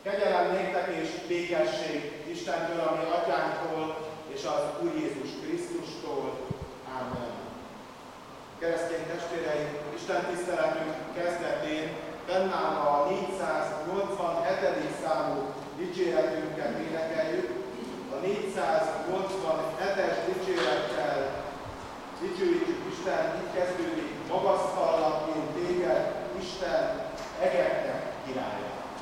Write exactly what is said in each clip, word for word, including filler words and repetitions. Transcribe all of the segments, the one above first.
Kegyelem néktek és békesség Istentől, ami Atyánktól és az Úr Jézus Krisztustól. Ámen. Keresztény testvéreim, Isten tiszteletünk kezdetén fennállva a négyszáznyolcvanhetedik számú dicséretünket énekeljük. A négyszáznyolcvanhetes dicsérettel dicsőítjük Isten, így kezdődik: magasztallak én téged, Isten, egeknek királya.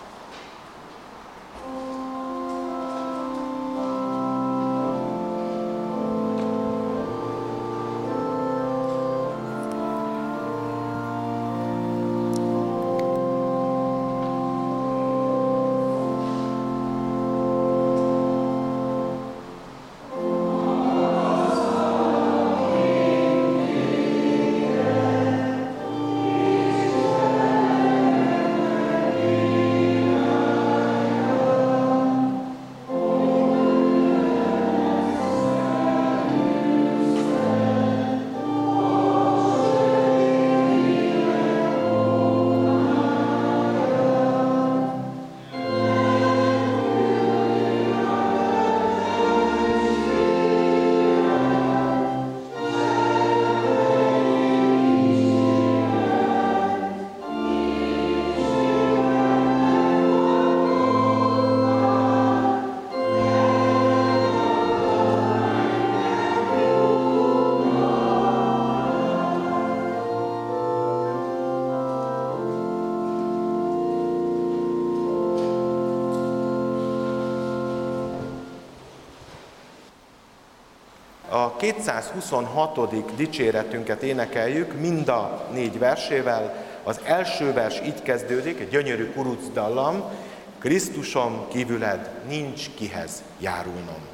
A kétszázhuszonhatodik dicséretünket énekeljük mind a négy versével. Az első vers így kezdődik, egy gyönyörű kuruc dallam: Krisztusom, kívüled nincs kihez járulnom.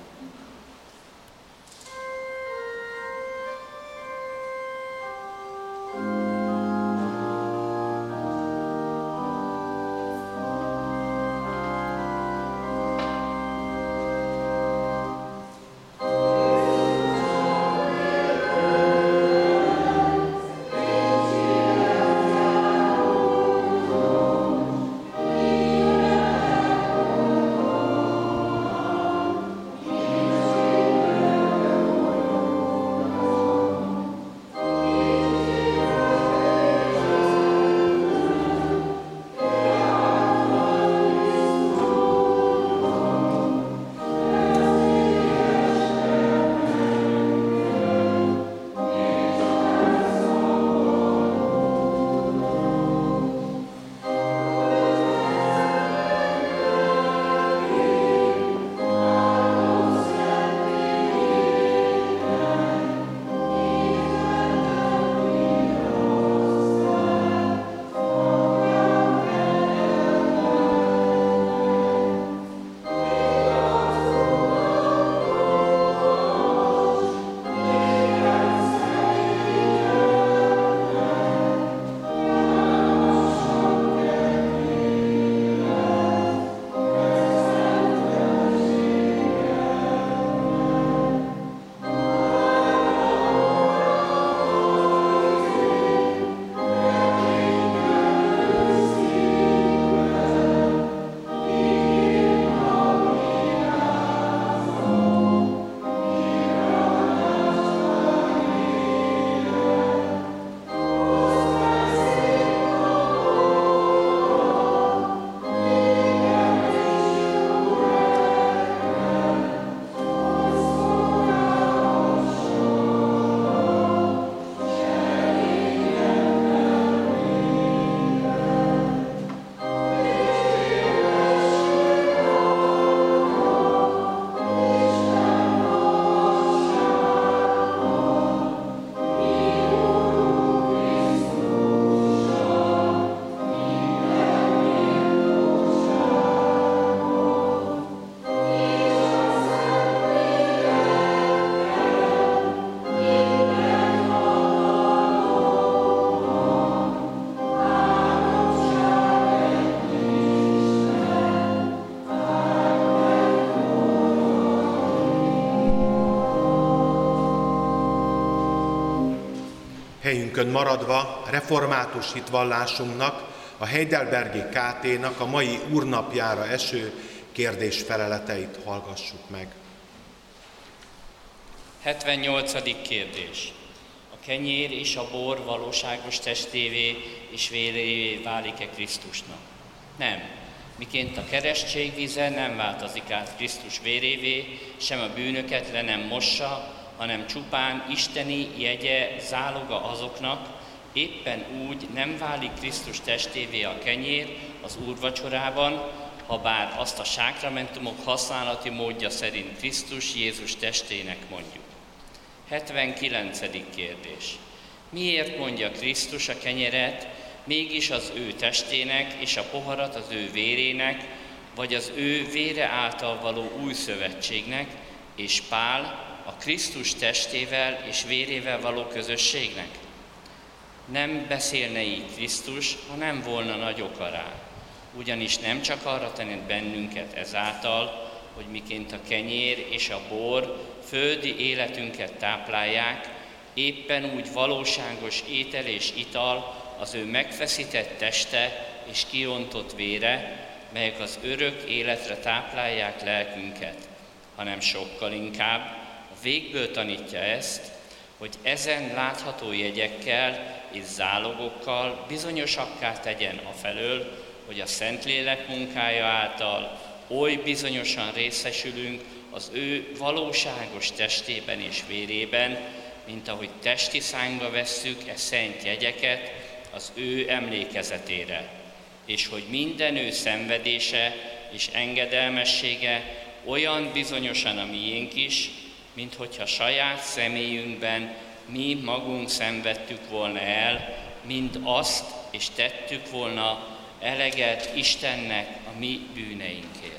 Helyünkön maradva református hitvallásunknak, a Heidelbergi ká té-nak a mai úrnapjára eső kérdés-feleleteit hallgassuk meg. hetvennyolcadik kérdés. A kenyér és a bor valóságos testévé és vérévé válik-e Krisztusnak? Nem. Miként a keresztségvíze nem változik át Krisztus vérévé, sem a bűnöket le nem mossa, hanem csupán isteni jegye, záloga azoknak, éppen úgy nem válik Krisztus testévé a kenyér az úrvacsorában, habár azt a sákramentumok használati módja szerint Krisztus Jézus testének mondjuk. hetvenkilencedik kérdés. Miért mondja Krisztus a kenyeret, mégis az ő testének és a poharat az ő vérének, vagy az ő vére által való új szövetségnek, és Pál a Krisztus testével és vérével való közösségnek? Nem beszélne így Krisztus, ha nem volna nagy oka rá. Ugyanis nem csak arra tanított bennünket ezáltal, hogy miként a kenyér és a bor földi életünket táplálják, éppen úgy valóságos étel és ital az ő megfeszített teste és kiontott vére, melyek az örök életre táplálják lelkünket, hanem sokkal inkább a végből tanítja ezt, hogy ezen látható jegyekkel és zálogokkal bizonyosakká tegyen afelől, hogy a Szentlélek munkája által oly bizonyosan részesülünk az ő valóságos testében és vérében, mint ahogy testi szányba vesszük e szent jegyeket az ő emlékezetére, és hogy minden ő szenvedése és engedelmessége olyan bizonyosan a miénk is, mint hogyha saját személyünkben mi magunk szenvedtük volna el, mind azt, és tettük volna eleget Istennek a mi bűneinkért.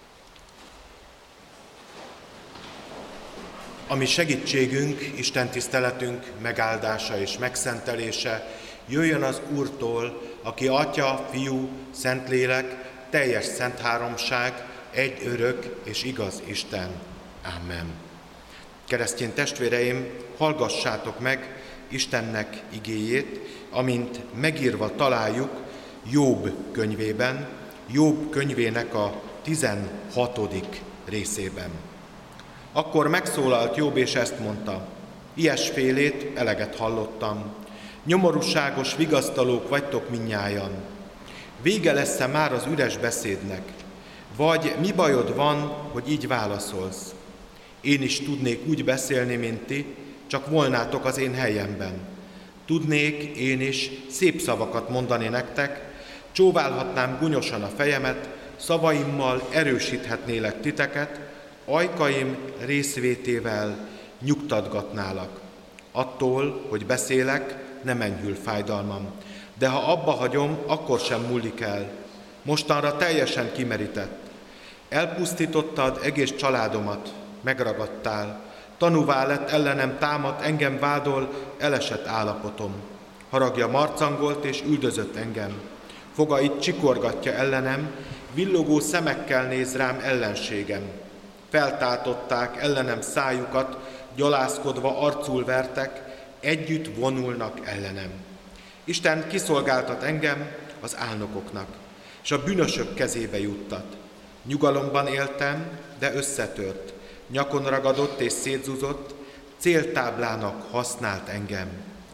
A mi segítségünk, Isten tiszteletünk megáldása és megszentelése jöjjön az Úrtól, aki Atya, Fiú, Szentlélek, teljes szent háromság, egy örök és igaz Isten. Amen. Keresztény testvéreim, hallgassátok meg Istennek igéjét, amint megírva találjuk Jobb könyvében, Jobb könyvének a tizenhatodik részében. Akkor megszólalt Jobb, és ezt mondta: ilyesfélét eleget hallottam, nyomorúságos vigasztalók vagytok mindnyájan. Vége lesz-e már az üres beszédnek? Vagy mi bajod van, hogy így válaszolsz? Én is tudnék úgy beszélni, mint ti, csak volnátok az én helyemben. Tudnék én is szép szavakat mondani nektek, csóválhatnám gunyosan a fejemet, szavaimmal erősíthetnélek titeket, ajkaim részvétével nyugtatgatnálak. Attól, hogy beszélek, nem enyhül fájdalmam, de ha abba hagyom, akkor sem múlik el. Mostanra teljesen kimerített. Elpusztítottad egész családomat, megragadtál, tanúvá lett ellenem támadt, engem vádol, elesett állapotom. Haragja marcangolt és üldözött engem. Fogait csikorgatja ellenem, villogó szemekkel néz rám ellenségem. Feltátották ellenem szájukat, gyalászkodva arcul vertek, együtt vonulnak ellenem. Isten kiszolgáltat engem az álnokoknak, és a bűnösök kezébe juttat. Nyugalomban éltem, de összetört, nyakon ragadott és szétzúzott, céltáblának használt engem.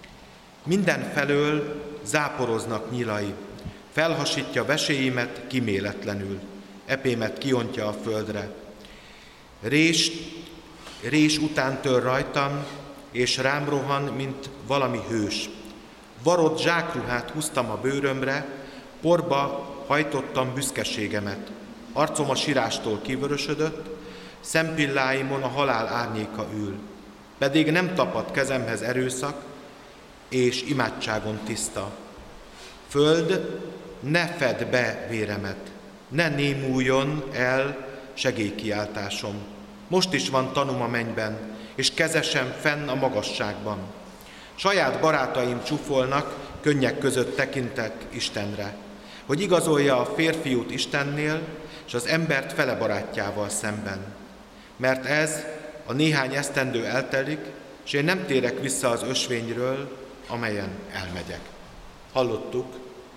Mindenfelől záporoznak nyilai, felhasítja veséimet kiméletlenül, epémet kiontja a földre. Rés, rés után tör rajtam, és rám rohan, mint valami hős. Varott zsákruhát húztam a bőrömre, porba hajtottam büszkeségemet. Arcom a sirástól kivörösödött, szempilláimon a halál árnyéka ül. Pedig nem tapad kezemhez erőszak, és imádságon tiszta. Föld, ne fedd be véremet, ne némuljon el segélykiáltásom. Most is van tanúm a mennyben, és kezesem fenn a magasságban. Saját barátaim csúfolnak, könnyek között tekintek Istenre, hogy igazolja a férfiút Istennél, és az embert fele barátjával szemben. Mert ez a néhány esztendő eltelik, és én nem térek vissza az ösvényről, amelyen elmegyek. Hallottuk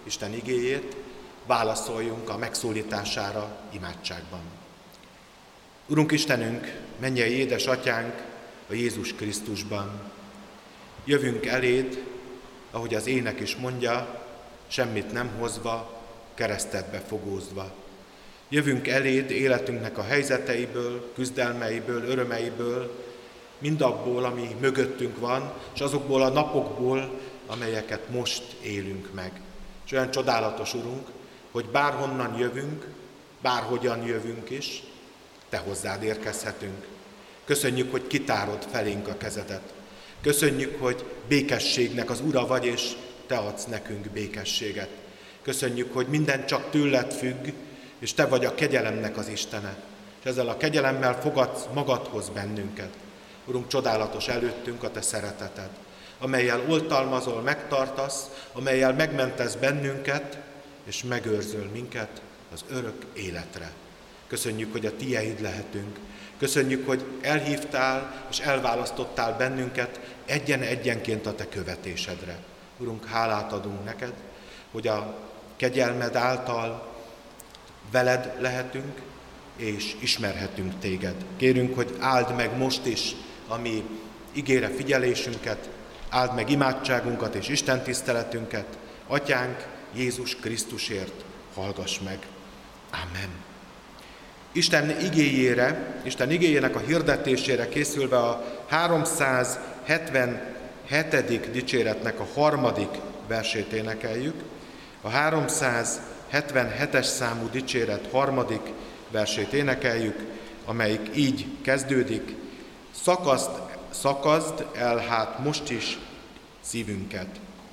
Isten igéjét, válaszoljunk a megszólítására imádságban. Urunk Istenünk, mennyei édesatyánk a Jézus Krisztusban. Jövünk eléd, ahogy az ének is mondja, semmit nem hozva, keresztedbe fogózva. Jövünk eléd életünknek a helyzeteiből, küzdelmeiből, örömeiből, mindabból, ami mögöttünk van, és azokból a napokból, amelyeket most élünk meg. És olyan csodálatos, Urunk, hogy bárhonnan jövünk, bárhogyan jövünk is, Te hozzád érkezhetünk. Köszönjük, hogy kitárod felénk a kezedet. Köszönjük, hogy békességnek az ura vagy, és Te adsz nekünk békességet. Köszönjük, hogy minden csak tőled függ, és Te vagy a kegyelemnek az Istene. És ezzel a kegyelemmel fogadsz magadhoz bennünket. Urunk, csodálatos előttünk a Te szereteted, amellyel oltalmazol, megtartasz, amellyel megmentesz bennünket, és megőrzöl minket az örök életre. Köszönjük, hogy a Tieid lehetünk. Köszönjük, hogy elhívtál és elválasztottál bennünket egyen-egyenként a Te követésedre. Urunk, hálát adunk neked, hogy a kegyelmed által veled lehetünk, és ismerhetünk téged. Kérünk, hogy áld meg most is a mi igére figyelésünket, áld meg imádságunkat és Isten tiszteletünket. Atyánk, Jézus Krisztusért hallgass meg. Amen. Isten igéjére, Isten igéjének a hirdetésére készülve a háromszázhetvenhetedik dicséretnek a harmadik versét énekeljük. A háromszázhetvenhetes számú dicséret harmadik versét énekeljük, amelyik így kezdődik: Szakaszd, szakaszd el hát most is szívünket.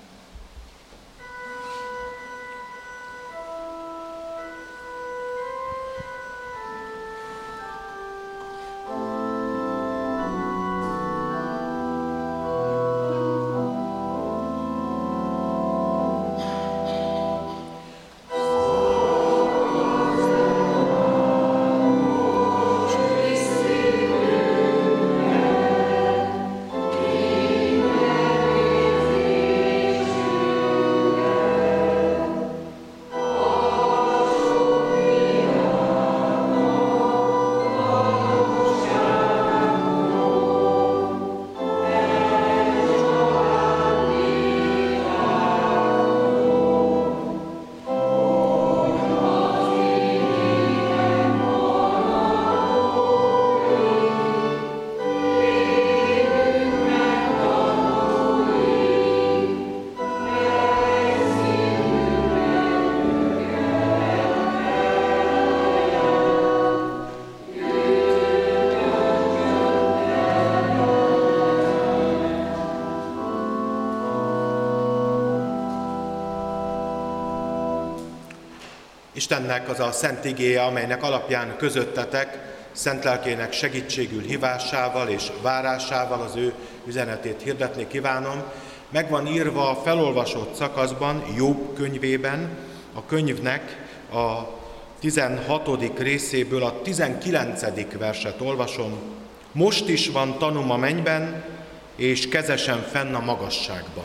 Istennek az a szent igéje, amelynek alapján közöttetek, szent lelkének segítségül hívásával és várásával az ő üzenetét hirdetni kívánom. Meg van írva a felolvasott szakaszban, Jobb könyvében, a könyvnek a tizenhatodik részéből a tizenkilencedik verset olvasom. Most is van tanúm a mennyben, és kezesem fenn a magasságban.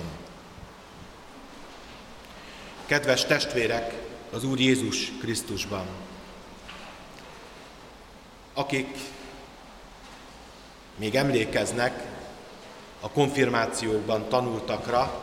Kedves testvérek, az Úr Jézus Krisztusban, akik még emlékeznek a konfirmációkban tanultakra,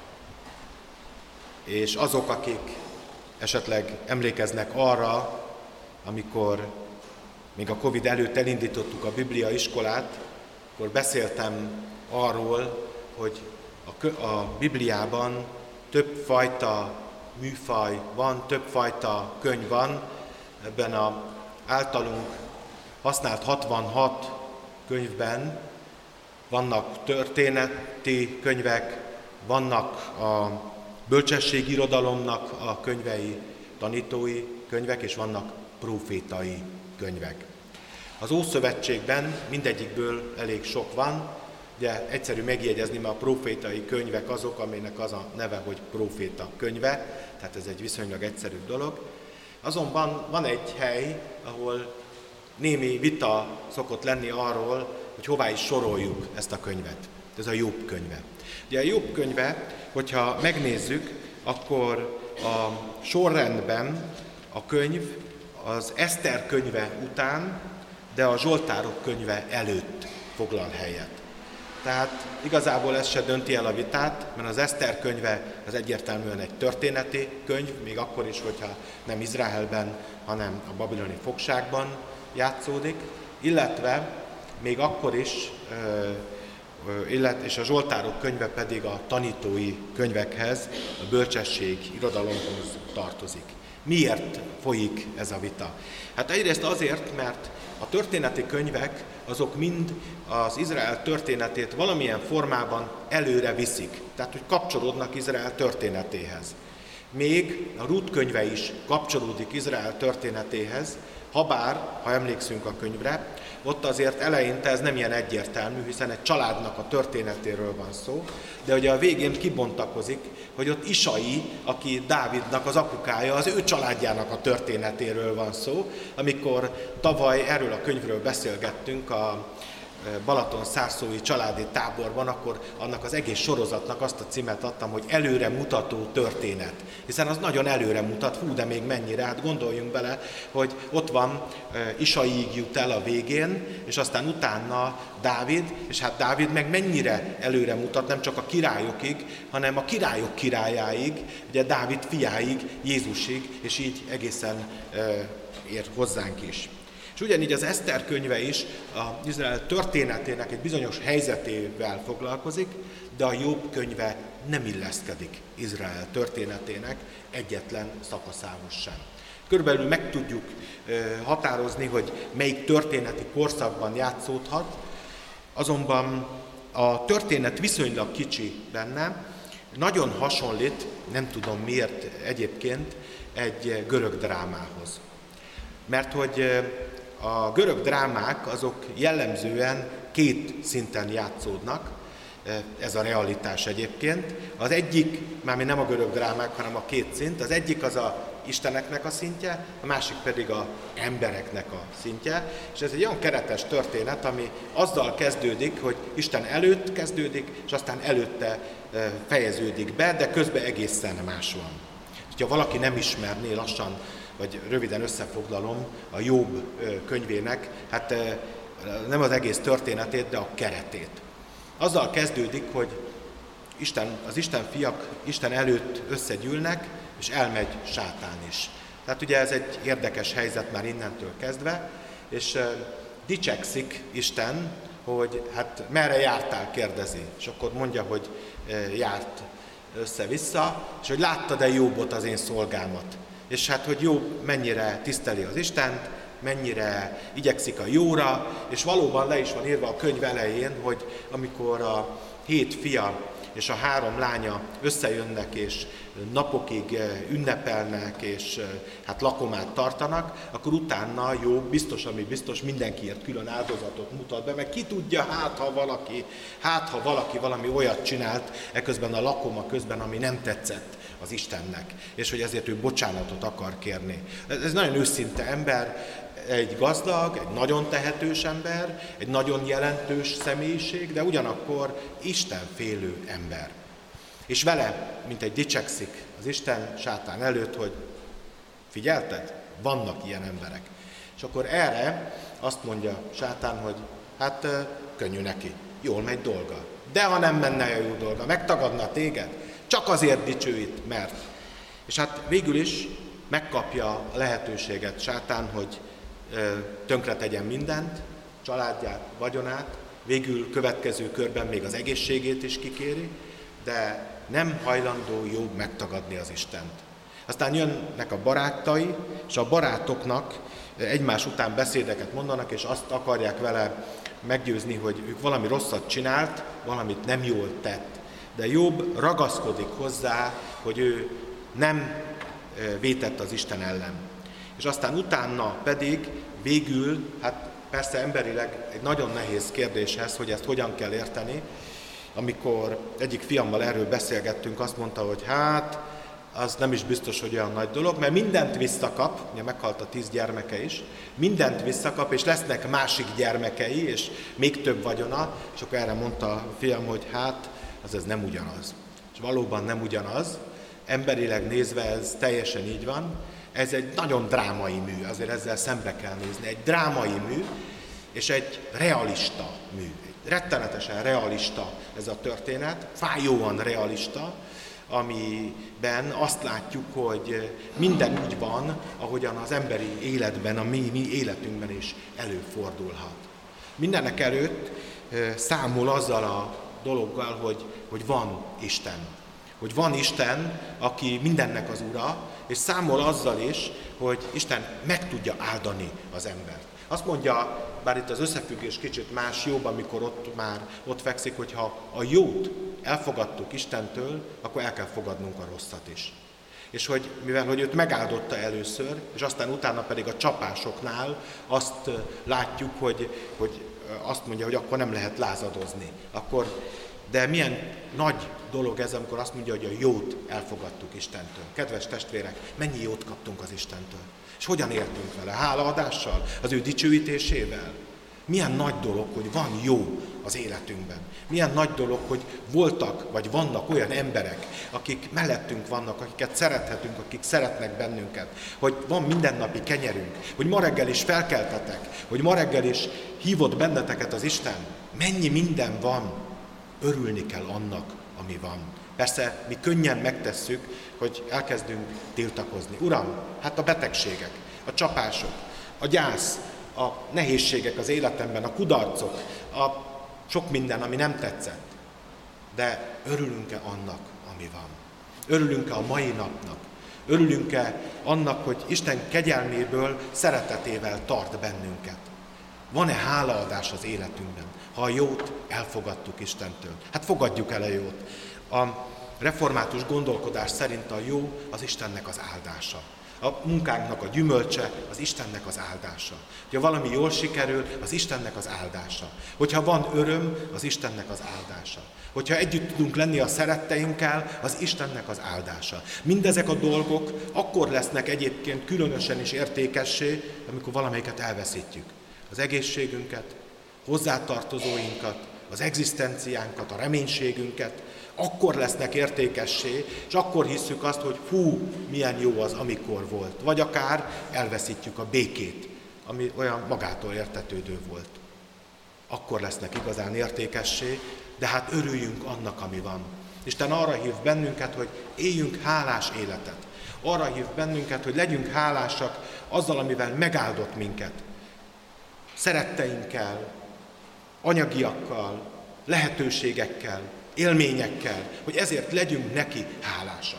és azok, akik esetleg emlékeznek arra, amikor még a Covid előtt elindítottuk a Biblia iskolát, akkor beszéltem arról, hogy a, a Bibliában többfajta műfaj van, többfajta könyv van. Ebben az általunk használt hatvanhat könyvben vannak történeti könyvek, vannak a bölcsességirodalomnak a könyvei, tanítói könyvek, és vannak prófétai könyvek. Az Ószövetségben mindegyikből elég sok van, ugye egyszerű megjegyezni, mert a prófétai könyvek azok, aminek az a neve, hogy próféta könyve, tehát ez egy viszonylag egyszerű dolog. Azonban van egy hely, ahol némi vita szokott lenni arról, hogy hová is soroljuk ezt a könyvet. Ez a Jobb könyve. Ugye a Jobb könyve, hogyha megnézzük, akkor a sorrendben a könyv az Eszter könyve után, de a Zsoltárok könyve előtt foglal helyet. Tehát igazából ez se dönti el a vitát, mert az Eszter könyve az egyértelműen egy történeti könyv, még akkor is, hogyha nem Izraelben, hanem a babiloni fogságban játszódik, illetve még akkor is, illetve, és a Zsoltárok könyve pedig a tanítói könyvekhez, a bölcsesség, irodalomhoz tartozik. Miért folyik ez a vita? Hát egyrészt azért, mert a történeti könyvek azok mind az Izrael történetét valamilyen formában előre viszik, tehát hogy kapcsolódnak Izrael történetéhez. Még a Rút könyve is kapcsolódik Izrael történetéhez, habár, ha emlékszünk a könyvre, ott azért eleinte ez nem ilyen egyértelmű, hiszen egy családnak a történetéről van szó, de ugye a végén kibontakozik, hogy ott Isai, aki Dávidnak az apukája, az ő családjának a történetéről van szó. Amikor tavaly erről a könyvről beszélgettünk a Balaton-szárszói családi táborban, akkor annak az egész sorozatnak azt a címet adtam, hogy előre mutató történet. Hiszen az nagyon előre mutat, hú, de még mennyire, hát gondoljunk bele, hogy ott van Isaiig jut el a végén, és aztán utána Dávid, és hát Dávid meg mennyire előre mutat, nem csak a királyokig, hanem a királyok királyáig, ugye Dávid fiáig, Jézusig, és így egészen ér hozzánk is. És ugyanígy az Eszter könyve is az Izrael történetének egy bizonyos helyzetével foglalkozik, de a Jobb könyve nem illeszkedik Izrael történetének egyetlen szakaszához sem. Körülbelül meg tudjuk határozni, hogy melyik történeti korszakban játszódhat, azonban a történet viszonylag kicsi benne, nagyon hasonlít, nem tudom miért egyébként, egy görög drámához. Mert hogy a görög drámák azok jellemzően két szinten játszódnak, ez a realitás egyébként. Az egyik, mármint nem a görög drámák, hanem a két szint, az egyik az a isteneknek a szintje, a másik pedig az embereknek a szintje, és ez egy olyan keretes történet, ami azzal kezdődik, hogy Isten előtt kezdődik, és aztán előtte fejeződik be, de közben egészen más van. Ha valaki nem ismerné lassan, vagy röviden összefoglalom a Jobb könyvének, hát nem az egész történetét, de a keretét. Azzal kezdődik, hogy Isten, az Isten fiak Isten előtt összegyűlnek, és elmegy sátán is. Tehát ugye ez egy érdekes helyzet már innentől kezdve, és dicsekszik Isten, hogy hát merre jártál, kérdezi. És akkor mondja, hogy járt össze-vissza, és hogy láttad-e Jobbot, az én szolgámat. És hát, hogy Jobb mennyire tiszteli az Istent, mennyire igyekszik a jóra, és valóban le is van írva a könyv elején, hogy amikor a hét fia és a három lánya összejönnek, és napokig ünnepelnek, és hát lakomát tartanak, akkor utána Jobb biztos, ami biztos, mindenkiért külön áldozatot mutat be, meg ki tudja, hát ha valaki, hát ha valaki valami olyat csinált eközben a lakoma közben, ami nem tetszett az Istennek, és hogy ezért ő bocsánatot akar kérni. Ez nagyon őszinte ember, egy gazdag, egy nagyon tehetős ember, egy nagyon jelentős személyiség, de ugyanakkor istenfélő ember. És vele, mint egy dicsekszik az Isten sátán előtt, hogy figyelted? Vannak ilyen emberek. És akkor erre azt mondja sátán, hogy hát könnyű neki, jól megy dolga. De ha nem menne a jó dolga, megtagadna téged, csak azért dicsőít, mert. És hát végül is megkapja a lehetőséget sátán, hogy tönkre tegyen mindent, családját, vagyonát, végül következő körben még az egészségét is kikéri, de nem hajlandó Jobb megtagadni az Istent. Aztán jönnek a barátai, és a barátoknak egymás után beszédeket mondanak, és azt akarják vele meggyőzni, hogy ők valami rosszat csinált, valamit nem jól tett. De Jobb ragaszkodik hozzá, hogy ő nem vétett az Isten ellen. És aztán utána pedig végül, hát persze emberileg egy nagyon nehéz kérdéshez, hogy ezt hogyan kell érteni, amikor egyik fiammal erről beszélgettünk, azt mondta, hogy hát, az nem is biztos, hogy olyan nagy dolog, mert mindent visszakap, ugye meghalt a tíz gyermeke is, mindent visszakap, és lesznek másik gyermekei, és még több vagyona, és akkor erre mondta a fiam, hogy hát, az ez nem ugyanaz. És valóban nem ugyanaz, emberileg nézve ez teljesen így van. Ez egy nagyon drámai mű, azért ezzel szembe kell nézni. Egy drámai mű, és egy realista mű. Egy rettenetesen realista ez a történet, fájóan realista, amiben azt látjuk, hogy minden úgy van, ahogyan az emberi életben, a mi, mi életünkben is előfordulhat. Mindenek előtt számol azzal a dologgal, hogy, hogy van Isten. Hogy van Isten, aki mindennek az ura, és számol azzal is, hogy Isten meg tudja áldani az embert. Azt mondja, bár itt az összefüggés kicsit más, jobb, amikor ott már ott fekszik, hogy ha a jót elfogadtuk Istentől, akkor el kell fogadnunk a rosszat is. És hogy mivel hogy őt megáldotta először, és aztán utána pedig a csapásoknál azt látjuk, hogy, hogy azt mondja, hogy akkor nem lehet lázadozni. Akkor, de milyen nagy dolog ez, amikor azt mondja, hogy a jót elfogadtuk Istentől. Kedves testvérek, mennyi jót kaptunk az Istentől? És hogyan éltünk vele? Hálaadással? Az ő dicsőítésével? Milyen nagy dolog, hogy van jó az életünkben. Milyen nagy dolog, hogy voltak, vagy vannak olyan emberek, akik mellettünk vannak, akiket szerethetünk, akik szeretnek bennünket. Hogy van mindennapi kenyerünk, hogy ma reggel is felkeltetek, hogy ma reggel is hívott benneteket az Isten. Mennyi minden van, örülni kell annak, ami van. Persze mi könnyen megtesszük, hogy elkezdünk tiltakozni. Uram, hát a betegségek, a csapások, a gyász, a nehézségek az életemben, a kudarcok, a sok minden, ami nem tetszett. De örülünk-e annak, ami van? Örülünk-e a mai napnak? Örülünk-e annak, hogy Isten kegyelméből, szeretetével tart bennünket? Van-e hálaadás az életünkben, ha a jót elfogadtuk Istentől? Hát fogadjuk el a jót. A református gondolkodás szerint a jó az Istennek az áldása. A munkánknak a gyümölcse az Istennek az áldása. Ha valami jól sikerül, az Istennek az áldása. Hogyha van öröm, az Istennek az áldása. Hogyha együtt tudunk lenni a szeretteinkkel, az Istennek az áldása. Mindezek a dolgok akkor lesznek egyébként különösen is értékessé, amikor valamelyiket elveszítjük. Az egészségünket, hozzátartozóinkat, az egzisztenciánkat, a reménységünket, akkor lesznek értékessé, és akkor hisszük azt, hogy hú, milyen jó az, amikor volt. Vagy akár elveszítjük a békét, ami olyan magától értetődő volt. Akkor lesznek igazán értékessé, de hát örüljünk annak, ami van. Isten arra hív bennünket, hogy éljünk hálás életet. Arra hív bennünket, hogy legyünk hálásak azzal, amivel megáldott minket. Szeretteinkkel, anyagiakkal, lehetőségekkel, élményekkel, hogy ezért legyünk neki hálásak.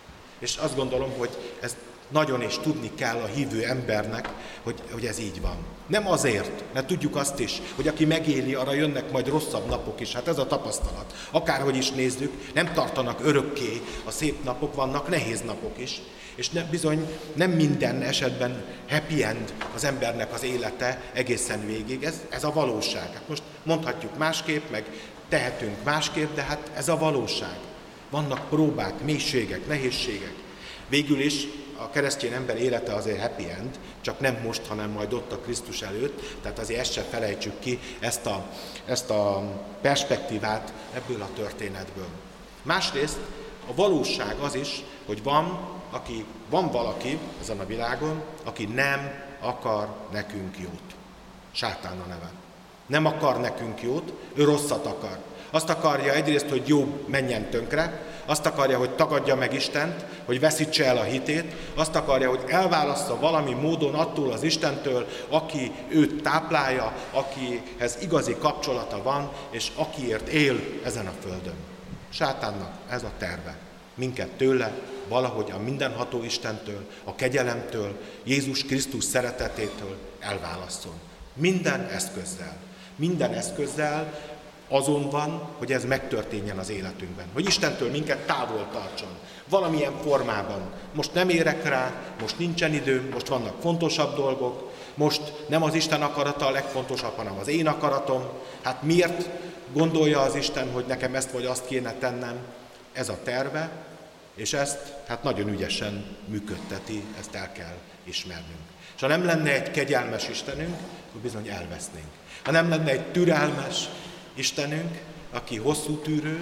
És azt gondolom, hogy ez nagyon is tudni kell a hívő embernek, hogy, hogy ez így van. Nem azért, mert tudjuk azt is, hogy aki megéli, arra jönnek majd rosszabb napok is. Hát ez a tapasztalat. Akárhogy is nézzük, nem tartanak örökké a szép napok, vannak nehéz napok is. És ne, bizony nem minden esetben happy end az embernek az élete egészen végig. Ez, ez a valóság. Hát most mondhatjuk másképp, meg tehetünk másképp, de hát ez a valóság. Vannak próbák, mélységek, nehézségek. Végül is a keresztény ember élete azért happy end, csak nem most, hanem majd ott a Krisztus előtt, tehát azért ezt se felejtsük ki, ezt a, ezt a perspektívát ebből a történetből. Másrészt a valóság az is, hogy van, aki, van valaki ezen a világon, aki nem akar nekünk jót. Sátán a neve. Nem akar nekünk jót, ő rosszat akar. Azt akarja egyrészt, hogy Jobb menjen tönkre, azt akarja, hogy tagadja meg Istent, hogy veszítse el a hitét, azt akarja, hogy elválassza valami módon attól az Istentől, aki őt táplálja, akihez igazi kapcsolata van, és akiért él ezen a földön. Sátánnak ez a terve. Minket tőle, valahogy a mindenható Istentől, a kegyelemtől, Jézus Krisztus szeretetétől elválasszon. Minden eszközzel. Minden eszközzel azon van, hogy ez megtörténjen az életünkben. Hogy Istentől minket távol tartson. Valamilyen formában. Most nem érek rá, most nincsen időm, most vannak fontosabb dolgok, most nem az Isten akarata a legfontosabb, hanem az én akaratom. Hát miért gondolja az Isten, hogy nekem ezt vagy azt kéne tennem? Ez a terve, és ezt hát nagyon ügyesen működteti, ezt el kell ismernünk. És ha nem lenne egy kegyelmes Istenünk, akkor bizony elvesznénk. Ha nem lenne egy türelmes Istenünk, aki hosszú tűrő,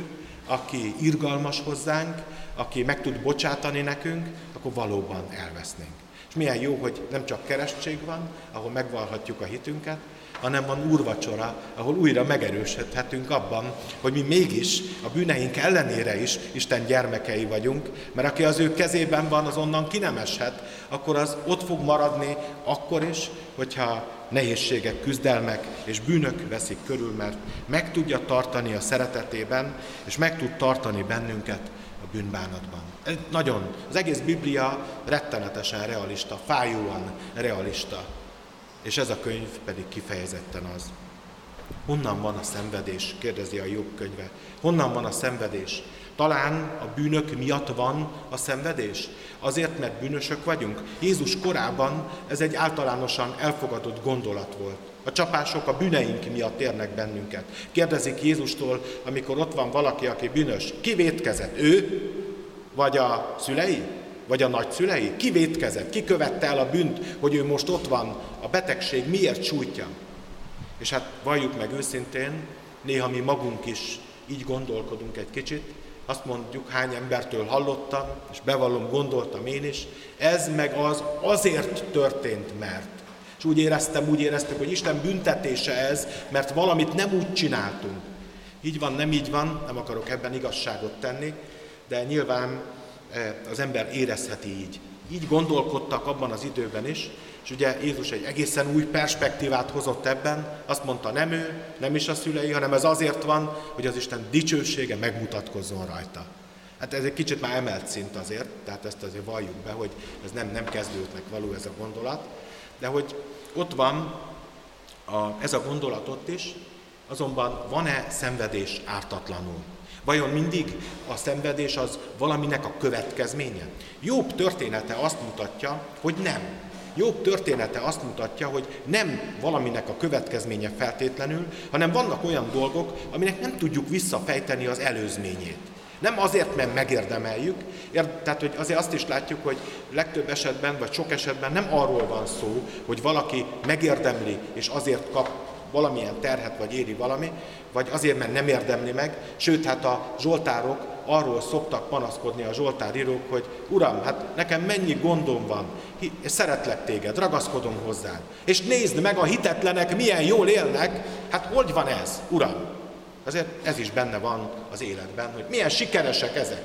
aki irgalmas hozzánk, aki meg tud bocsátani nekünk, akkor valóban elvesznénk. És milyen jó, hogy nem csak keresztség van, ahol megvallhatjuk a hitünket, hanem van úrvacsora, ahol újra megerősödhetünk abban, hogy mi mégis a bűneink ellenére is Isten gyermekei vagyunk, mert aki az ő kezében van, az onnan ki nem eshet, akkor az ott fog maradni akkor is, hogyha nehézségek, küzdelmek és bűnök veszik körül, mert meg tudja tartani a szeretetében, és meg tud tartani bennünket a bűnbánatban. Ez nagyon, az egész Biblia rettenetesen realista, fájóan realista. És ez a könyv pedig kifejezetten az. Honnan van a szenvedés? Kérdezi a Jobb könyve. Honnan van a szenvedés? Talán a bűnök miatt van a szenvedés? Azért, mert bűnösök vagyunk? Jézus korában ez egy általánosan elfogadott gondolat volt. A csapások a bűneink miatt érnek bennünket. Kérdezik Jézustól, amikor ott van valaki, aki bűnös, ki vétkezett? Ő? Vagy a szülei? Vagy a nagyszülei? Ki vétkezett? Ki követte el a bűnt, hogy ő most ott van? A betegség miért sújtja? És hát valljuk meg őszintén, néha mi magunk is így gondolkodunk egy kicsit, azt mondjuk, hány embertől hallottam, és bevallom, gondoltam én is, ez meg az azért történt, mert. És úgy éreztem, úgy éreztük, hogy Isten büntetése ez, mert valamit nem úgy csináltunk. Így van, nem így van, nem akarok ebben igazságot tenni, de nyilván az ember érezheti így. Így gondolkodtak abban az időben is, és ugye Jézus egy egészen új perspektívát hozott ebben, azt mondta, nem ő, nem is a szülei, hanem ez azért van, hogy az Isten dicsősége megmutatkozzon rajta. Hát ez egy kicsit már emelt szint azért, tehát ezt azért valljuk be, hogy ez nem, nem kezdődnek való ez a gondolat, de hogy ott van a, ez a gondolat ott is, azonban van-e szenvedés ártatlanul? Vajon mindig a szenvedés az valaminek a következménye? Jobb története azt mutatja, hogy nem. Jobb története azt mutatja, hogy nem valaminek a következménye feltétlenül, hanem vannak olyan dolgok, aminek nem tudjuk visszafejteni az előzményét. Nem azért, mert megérdemeljük, tehát hogy azért azt is látjuk, hogy legtöbb esetben, vagy sok esetben nem arról van szó, hogy valaki megérdemli, és azért kap valamilyen terhet, vagy éri valami, vagy azért, mert nem érdemli meg, sőt, hát a zsoltárok arról szoktak panaszkodni a zsoltárírók, hogy Uram, hát nekem mennyi gondom van, és szeretlek téged, ragaszkodom hozzád, és nézd meg, a hitetlenek milyen jól élnek, hát hogy van ez, Uram? Azért ez is benne van az életben, hogy milyen sikeresek ezek.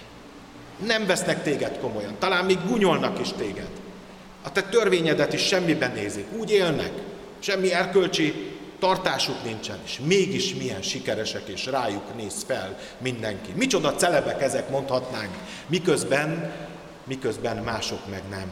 Nem vesznek téged komolyan, talán még gúnyolnak is téged. A te törvényedet is semmiben nézik, úgy élnek, semmi erkölcsi tartásuk nincsen, és mégis milyen sikeresek, és rájuk néz fel mindenki. Micsoda celebek ezek, mondhatnánk, miközben, miközben mások meg nem.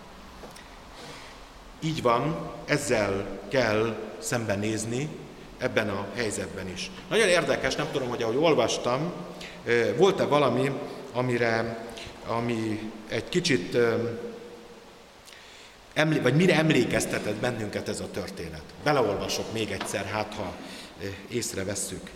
Így van, ezzel kell szembenézni ebben a helyzetben is. Nagyon érdekes, nem tudom, hogy ahogy olvastam, volt-e valami, amire, ami egy kicsit, emlé, vagy mire emlékeztetett bennünket ez a történet. Beleolvasok még egyszer, hát ha észrevesszük.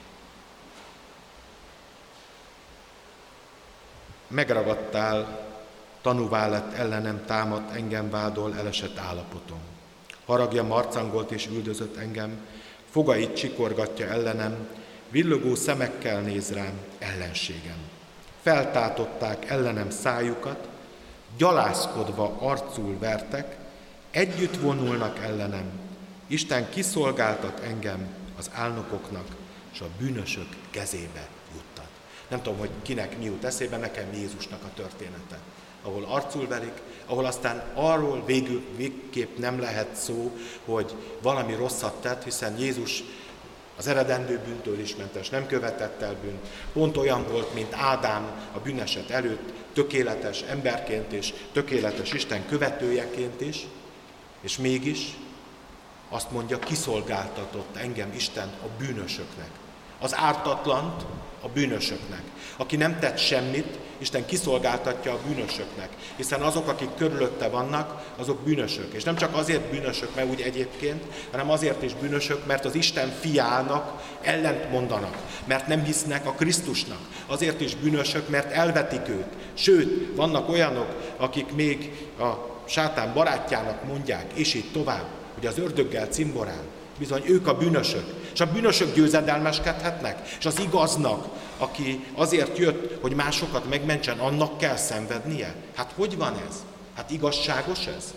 Megragadtál, tanúvá lett, ellenem támadt, engem vádol, elesett állapotom. Haragja marcangolt és üldözött engem, fogait csikorgatja ellenem, villogó szemekkel néz rám, ellenségem. Feltátották ellenem szájukat, gyalászkodva arcul vertek, együtt vonulnak ellenem. Isten kiszolgáltat engem az álnokoknak, és a bűnösök kezébe juttat. Nem tudom, hogy kinek mi jut eszébe, nekem Jézusnak a története, ahol arcul verik, ahol aztán arról végül, végképp nem lehet szó, hogy valami rosszat tett, hiszen Jézus az eredendő bűntől is mentes, nem követett el bűnt. Pont olyan volt, mint Ádám a bűneset előtt, tökéletes emberként és tökéletes Isten követőjeként is, és mégis azt mondja, kiszolgáltatott engem Isten a bűnösöknek. Az ártatlant a bűnösöknek. Aki nem tett semmit, Isten kiszolgáltatja a bűnösöknek, hiszen azok, akik körülötte vannak, azok bűnösök. És nem csak azért bűnösök, mert úgy egyébként, hanem azért is bűnösök, mert az Isten fiának ellent mondanak, mert nem hisznek a Krisztusnak. Azért is bűnösök, mert elvetik őt. Sőt, vannak olyanok, akik még a sátán barátjának mondják, és így tovább, hogy az ördöggel cimborál. Bizony, ők a bűnösök. És a bűnösök győzedelmeskedhetnek, és az igaznak, aki azért jött, hogy másokat megmentsen, annak kell szenvednie. Hát hogy van ez? Hát igazságos ez?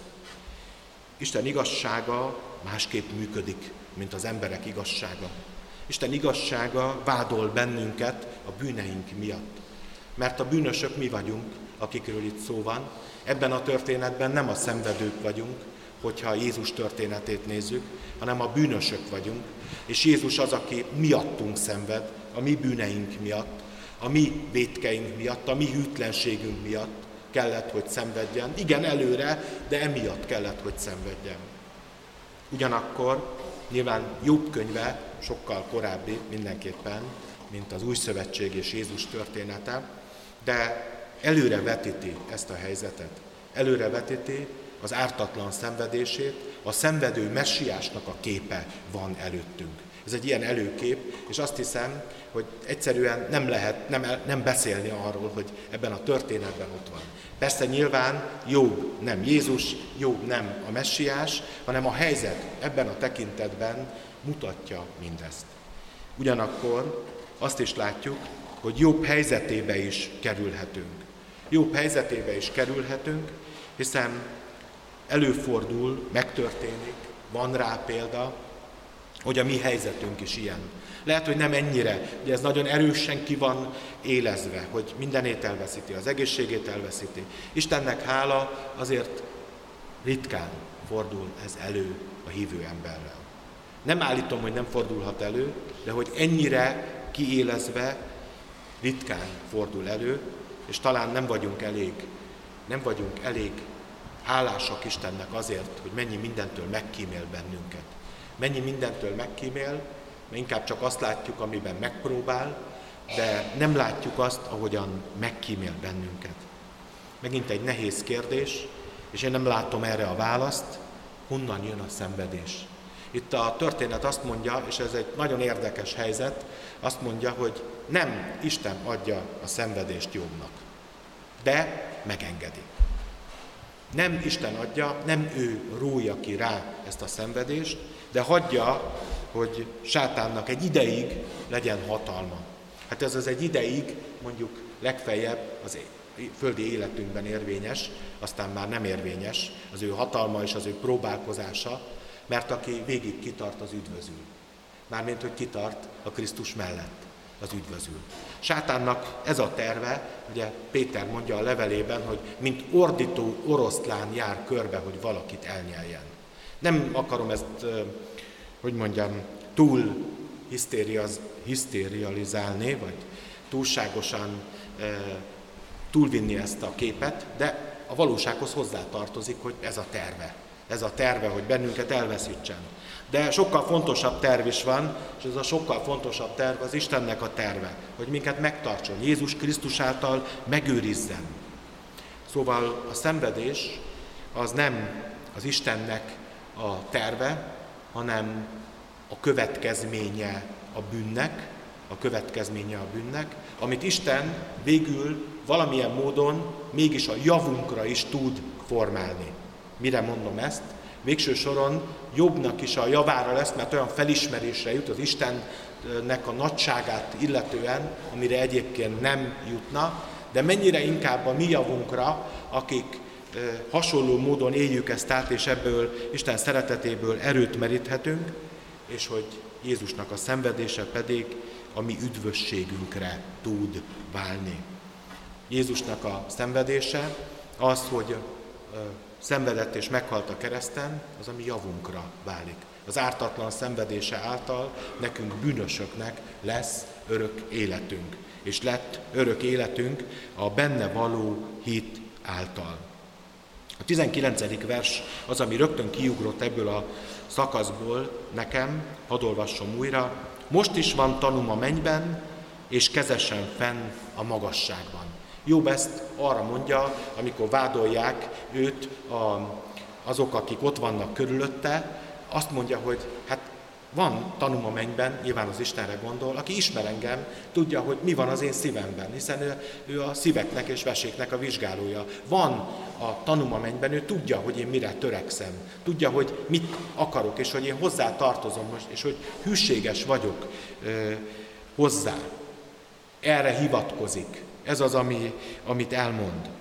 Isten igazsága másképp működik, mint az emberek igazsága. Isten igazsága vádol bennünket a bűneink miatt. Mert a bűnösök mi vagyunk, akikről itt szó van. Ebben a történetben nem a szenvedők vagyunk, hogyha Jézus történetét nézzük, hanem a bűnösök vagyunk, és Jézus az, aki miattunk szenved, a mi bűneink miatt, a mi vétkeink miatt, a mi hűtlenségünk miatt kellett, hogy szenvedjen. Igen, előre, de emiatt kellett, hogy szenvedjen. Ugyanakkor nyilván Jobb könyve sokkal korábbi mindenképpen, mint az Új Szövetség és Jézus története, de előre vetíti ezt a helyzetet. Előre vetíti az ártatlan szenvedését, a szenvedő messiásnak a képe van előttünk. Ez egy ilyen előkép, és azt hiszem, hogy egyszerűen nem lehet nem, nem beszélni arról, hogy ebben a történetben ott van. Persze nyilván Jobb nem Jézus, Jobb nem a messiás, hanem a helyzet ebben a tekintetben mutatja mindezt. Ugyanakkor azt is látjuk, hogy Jobb helyzetébe is kerülhetünk. Jobb helyzetébe is kerülhetünk, hiszen előfordul, megtörténik, van rá példa, hogy a mi helyzetünk is ilyen. Lehet, hogy nem ennyire, de ez nagyon erősen ki van élezve, hogy mindenét elveszíti, az egészségét elveszíti. Istennek hála, azért ritkán fordul ez elő a hívő emberrel. Nem állítom, hogy nem fordulhat elő, de hogy ennyire kiélezve ritkán fordul elő, és talán nem vagyunk elég, nem vagyunk elég hálásak Istennek azért, hogy mennyi mindentől megkímél bennünket. Mennyi mindentől megkímél, mert inkább csak azt látjuk, amiben megpróbál, de nem látjuk azt, ahogyan megkímél bennünket. Megint egy nehéz kérdés, és én nem látom erre a választ, honnan jön a szenvedés. Itt a történet azt mondja, és ez egy nagyon érdekes helyzet, azt mondja, hogy nem Isten adja a szenvedést Jobbnak, de megengedi. Nem Isten adja, nem ő rója ki rá ezt a szenvedést, de hagyja, hogy sátánnak egy ideig legyen hatalma. Hát ez az egy ideig, mondjuk legfeljebb az földi életünkben érvényes, aztán már nem érvényes az ő hatalma és az ő próbálkozása, mert aki végig kitart, az üdvözül. Mármint, hogy kitart a Krisztus mellett, az üdvözül. Sátánnak ez a terve, ugye Péter mondja a levelében, hogy mint ordító oroszlán jár körbe, hogy valakit elnyeljen. Nem akarom ezt, hogy mondjam, túl hisztériaz, hisztérializálni, vagy túlságosan túlvinni ezt a képet, de a valósághoz hozzátartozik, hogy ez a terve. Ez a terve, hogy bennünket elveszítsen. De sokkal fontosabb terv is van, és ez a sokkal fontosabb terv az Istennek a terve, hogy minket megtartson, Jézus Krisztus által megőrizzen. Szóval a szenvedés az nem az Istennek a terve, hanem a következménye a bűnnek, a következménye a bűnnek, amit Isten végül valamilyen módon mégis a javunkra is tud formálni. Mire mondom ezt? Végső soron Jobbnak is a javára lesz, mert olyan felismerésre jut az Istennek a nagyságát illetően, amire egyébként nem jutna, de mennyire inkább a mi javunkra, akik hasonló módon éljük ezt át, és ebből Isten szeretetéből erőt meríthetünk, és hogy Jézusnak a szenvedése pedig a mi üdvösségünkre tud válni. Jézusnak a szenvedése az, hogy szenvedett és meghalt a kereszten, az a mi javunkra válik. Az ártatlan szenvedése által nekünk bűnösöknek lesz örök életünk, és lett örök életünk a benne való hit által. A tizenkilencedik vers az, ami rögtön kiugrott ebből a szakaszból nekem, hadd olvassam újra. Most is van tanúm a mennyben, és kezesen fenn a magasságban. Jobb ezt arra mondja, amikor vádolják őt a, azok, akik ott vannak körülötte, azt mondja, hogy hát Van tanúm a mennyben, nyilván az Istenre gondol, aki ismer engem, tudja, hogy mi van az én szívemben, hiszen ő, ő a szíveknek és veséknek a vizsgálója. Van a tanúm a mennyben, ő tudja, hogy én mire törekszem, tudja, hogy mit akarok, és hogy én hozzá tartozom most, és hogy hűséges vagyok ö, hozzá. Erre hivatkozik. Ez az, ami, amit elmond.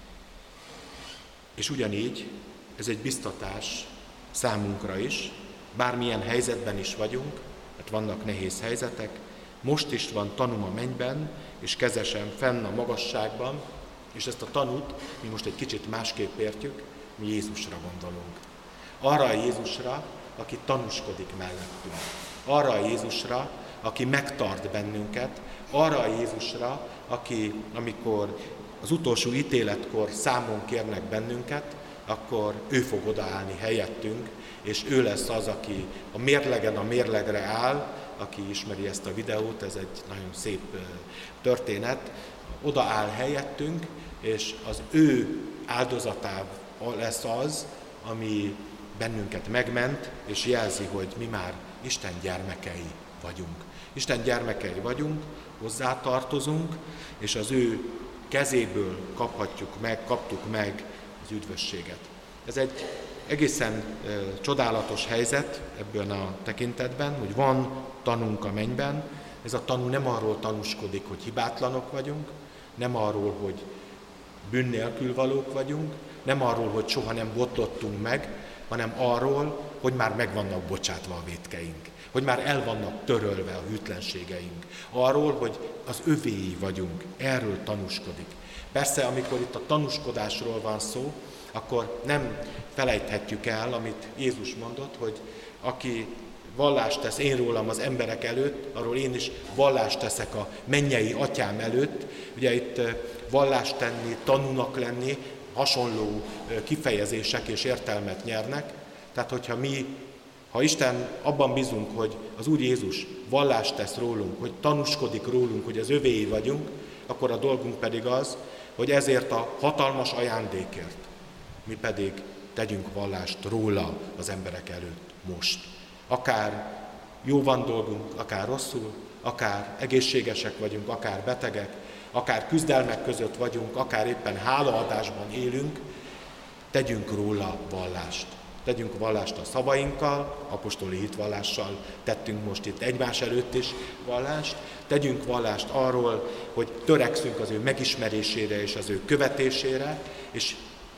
És ugyanígy ez egy biztatás számunkra is, bármilyen helyzetben is vagyunk, mert vannak nehéz helyzetek, most is van tanúm a mennyben, és kezesem fenn a magasságban, és ezt a tanút mi most egy kicsit másképp értjük, mi Jézusra gondolunk. Arra a Jézusra, aki tanúskodik mellettünk. Arra a Jézusra, aki megtart bennünket, arra a Jézusra, aki, amikor az utolsó ítéletkor számon kérnek bennünket, akkor ő fog odaállni helyettünk, és ő lesz az, aki a mérlegen a mérlegre áll, aki ismeri ezt a videót, ez egy nagyon szép történet, odaáll helyettünk, és az ő áldozatával lesz az, ami bennünket megment, és jelzi, hogy mi már Isten gyermekei vagyunk. Isten gyermekei vagyunk, hozzátartozunk, és az ő kezéből kaphatjuk meg, kaptuk meg az üdvösséget. Ez egy egészen e, csodálatos helyzet ebben a tekintetben, hogy van tanunk a mennyben. Ez a tanú nem arról tanúskodik, hogy hibátlanok vagyunk, nem arról, hogy bűn nélkül valók vagyunk, nem arról, hogy soha nem botlottunk meg, hanem arról, hogy már meg vannak bocsátva a vétkeink, hogy már el vannak törölve a hűtlenségeink, arról, hogy az övéi vagyunk, erről tanúskodik. Persze, amikor itt a tanúskodásról van szó, akkor nem felejthetjük el, amit Jézus mondott, hogy aki vallást tesz én rólam az emberek előtt, arról én is vallást teszek a mennyei atyám előtt. Ugye itt vallást tenni, tanúnak lenni, hasonló kifejezések és értelmet nyernek. Tehát, hogyha mi, ha Isten abban bízunk, hogy az Úr Jézus vallást tesz rólunk, hogy tanúskodik rólunk, hogy az övéi vagyunk, akkor a dolgunk pedig az, hogy ezért a hatalmas ajándékért mi pedig tegyünk vallást róla az emberek előtt most. Akár jó van dolgunk, akár rosszul, akár egészségesek vagyunk, akár betegek, akár küzdelmek között vagyunk, akár éppen hálaadásban élünk, tegyünk róla vallást. Tegyünk vallást a szavainkkal, apostoli hitvallással tettünk most itt egymás előtt is vallást, tegyünk vallást arról, hogy törekszünk az ő megismerésére és az ő követésére, és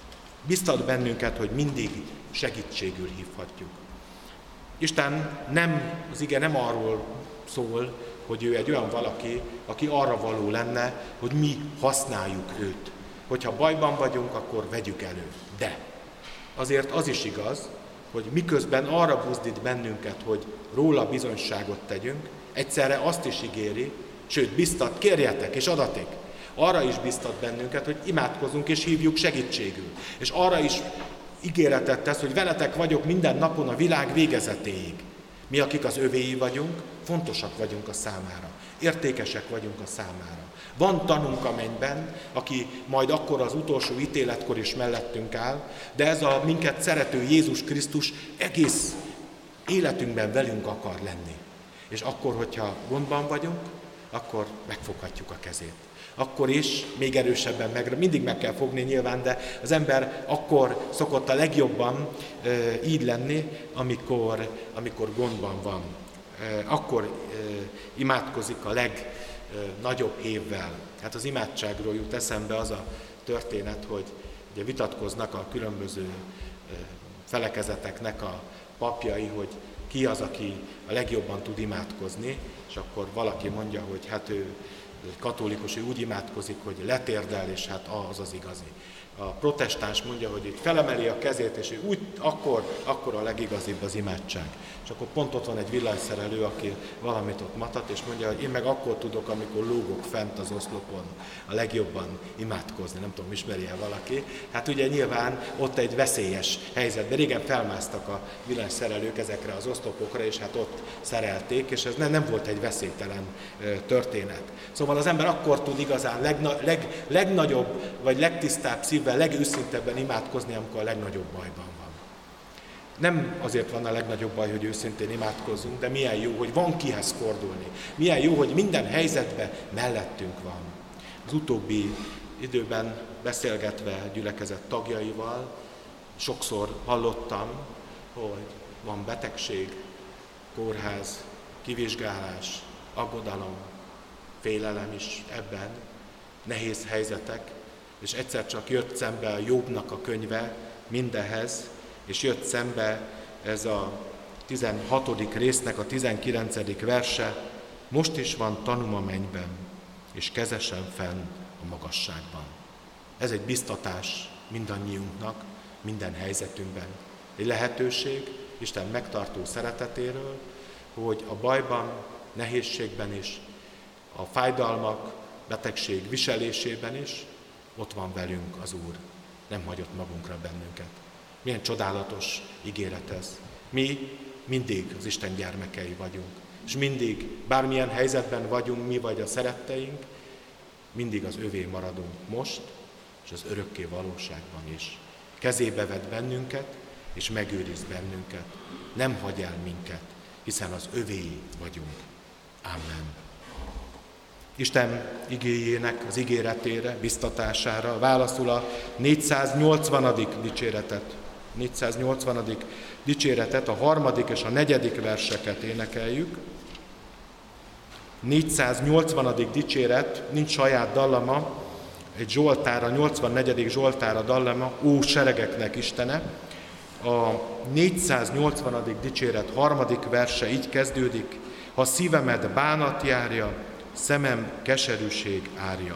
biztat bennünket, hogy mindig segítségül hívhatjuk. Isten nem, az ige nem arról szól, hogy ő egy olyan valaki, aki arra való lenne, hogy mi használjuk őt. Hogyha bajban vagyunk, akkor vegyük elő. De azért az is igaz, hogy miközben arra buzdít bennünket, hogy róla bizonyságot tegyünk, egyszerre azt is ígéri, sőt biztat, kérjetek és adaték. Arra is biztat bennünket, hogy imádkozunk és hívjuk segítségül. És arra is ígéretet tesz, hogy veletek vagyok minden napon a világ végezetéig. Mi, akik az övéi vagyunk, fontosak vagyunk a számára. Értékesek vagyunk a számára. Van tanunk a mennyben, aki majd akkor az utolsó ítéletkor is mellettünk áll, de ez a minket szerető Jézus Krisztus egész életünkben velünk akar lenni. És akkor, hogyha gondban vagyunk, akkor megfoghatjuk a kezét. Akkor is még erősebben meg, mindig meg kell fogni nyilván, de az ember akkor szokott a legjobban e, így lenni, amikor, amikor gondban van. E, akkor e, imádkozik a legnagyobb évvel. Hát az imádságról jut eszembe az a történet, hogy ugye vitatkoznak a különböző e, felekezeteknek a papjai, hogy ki az, aki a legjobban tud imádkozni, és akkor valaki mondja, hogy hát ő katolikus, ő úgy imádkozik, hogy letérdel, és hát az az igazi. A protestáns mondja, hogy itt felemeli a kezét, és ő úgy, akkor, akkor a legigazibb az imádság. És akkor pont ott van egy villanyszerelő, aki valamit ott matat, és mondja, hogy én meg akkor tudok, amikor lógok fent az oszlopon a legjobban imádkozni. Nem tudom, ismeri-e valaki. Hát ugye nyilván ott egy veszélyes helyzetben. Régen felmásztak a villanyszerelők ezekre az oszlopokra, és hát ott szerelték, és ez nem, nem volt egy veszélytelen történet. Szóval az ember akkor tud igazán legna, leg, legnagyobb, vagy legtisztább szívvel, legőszintebben imádkozni, amikor a legnagyobb bajban van. Nem azért van a legnagyobb baj, hogy őszintén imádkozzunk, de milyen jó, hogy van kihez fordulni. Milyen jó, hogy minden helyzetben mellettünk van. Az utóbbi időben beszélgetve gyülekezet tagjaival sokszor hallottam, hogy van betegség, kórház, kivizsgálás, aggodalom, félelem is ebben, nehéz helyzetek, és egyszer csak jött szembe a Jobbnak a könyve mindenhez, és jött szembe ez a tizenhatodik résznek a tizenkilencedik verse, most is van tanúm a mennyben, és kezesen fenn a magasságban. Ez egy biztatás mindannyiunknak, minden helyzetünkben. Egy lehetőség Isten megtartó szeretetéről, hogy a bajban, nehézségben is, a fájdalmak, betegség viselésében is ott van velünk az Úr. Nem hagyott magunkra bennünket. Milyen csodálatos ígéret ez. Mi mindig az Isten gyermekei vagyunk. És mindig, bármilyen helyzetben vagyunk mi vagy a szeretteink, mindig az övé maradunk most, és az örökké valóságban is. Kezébe vett bennünket, és megőriz bennünket. Nem hagy el minket, hiszen az övé vagyunk. Amen. Isten igéjének az ígéretére, biztatására válaszul a négyszáznyolcvanadik dicséretet. négyszáznyolcvanadik dicséretet, a harmadik és a negyedik verseket énekeljük. négyszáznyolcvanadik dicséret, nincs saját dallama, egy zsoltár, a nyolcvannegyedik zsoltár a dallama, Ó seregeknek Istene. A négyszáznyolcvanadik dicséret harmadik verse így kezdődik, ha szívemet bánat járja, szemem keserűség árja.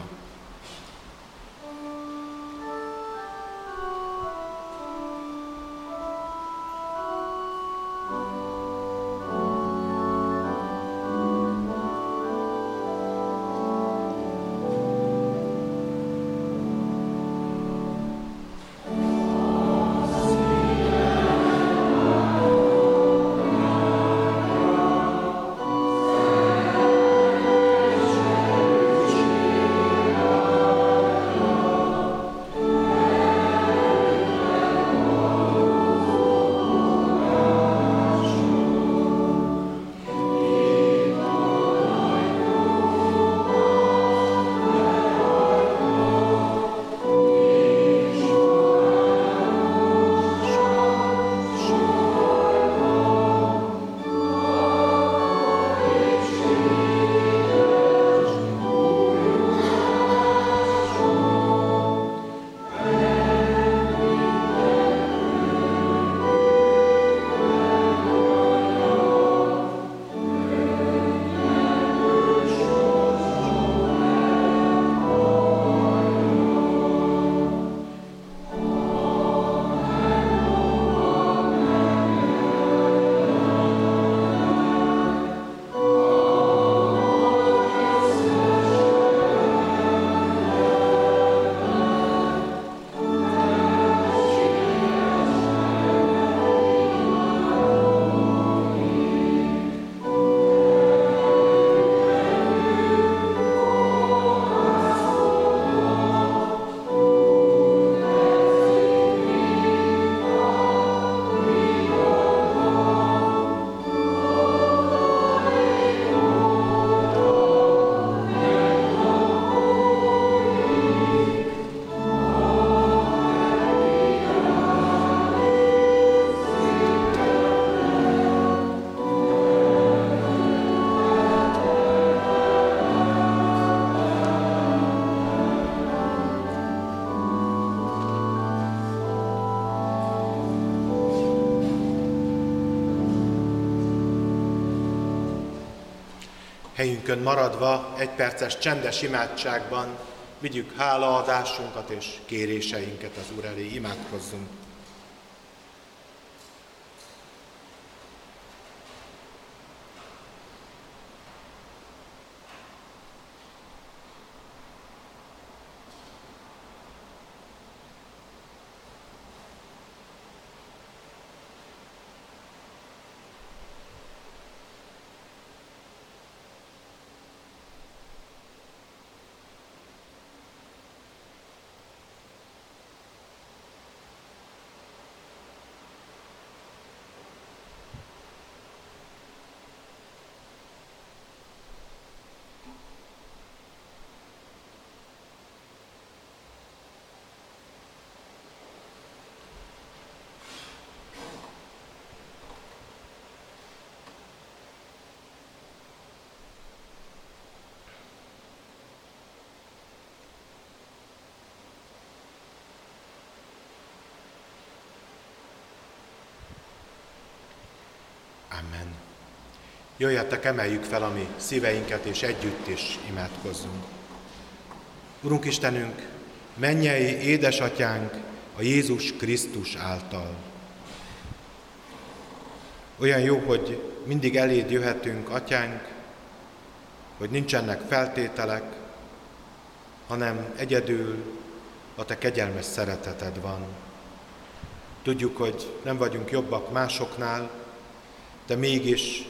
Helyünkön maradva, egy perces csendes imádságban vigyük hálaadásunkat és kéréseinket az Úr elé, imádkozzunk. Amen. Jöjjetek, emeljük fel a mi szíveinket, és együtt is imádkozzunk. Urunk Istenünk, mennyei édesatyánk a Jézus Krisztus által. Olyan jó, hogy mindig eléd jöhetünk, atyánk, hogy nincsenek feltételek, hanem egyedül a te kegyelmes szereteted van. Tudjuk, hogy nem vagyunk jobbak másoknál, de mégis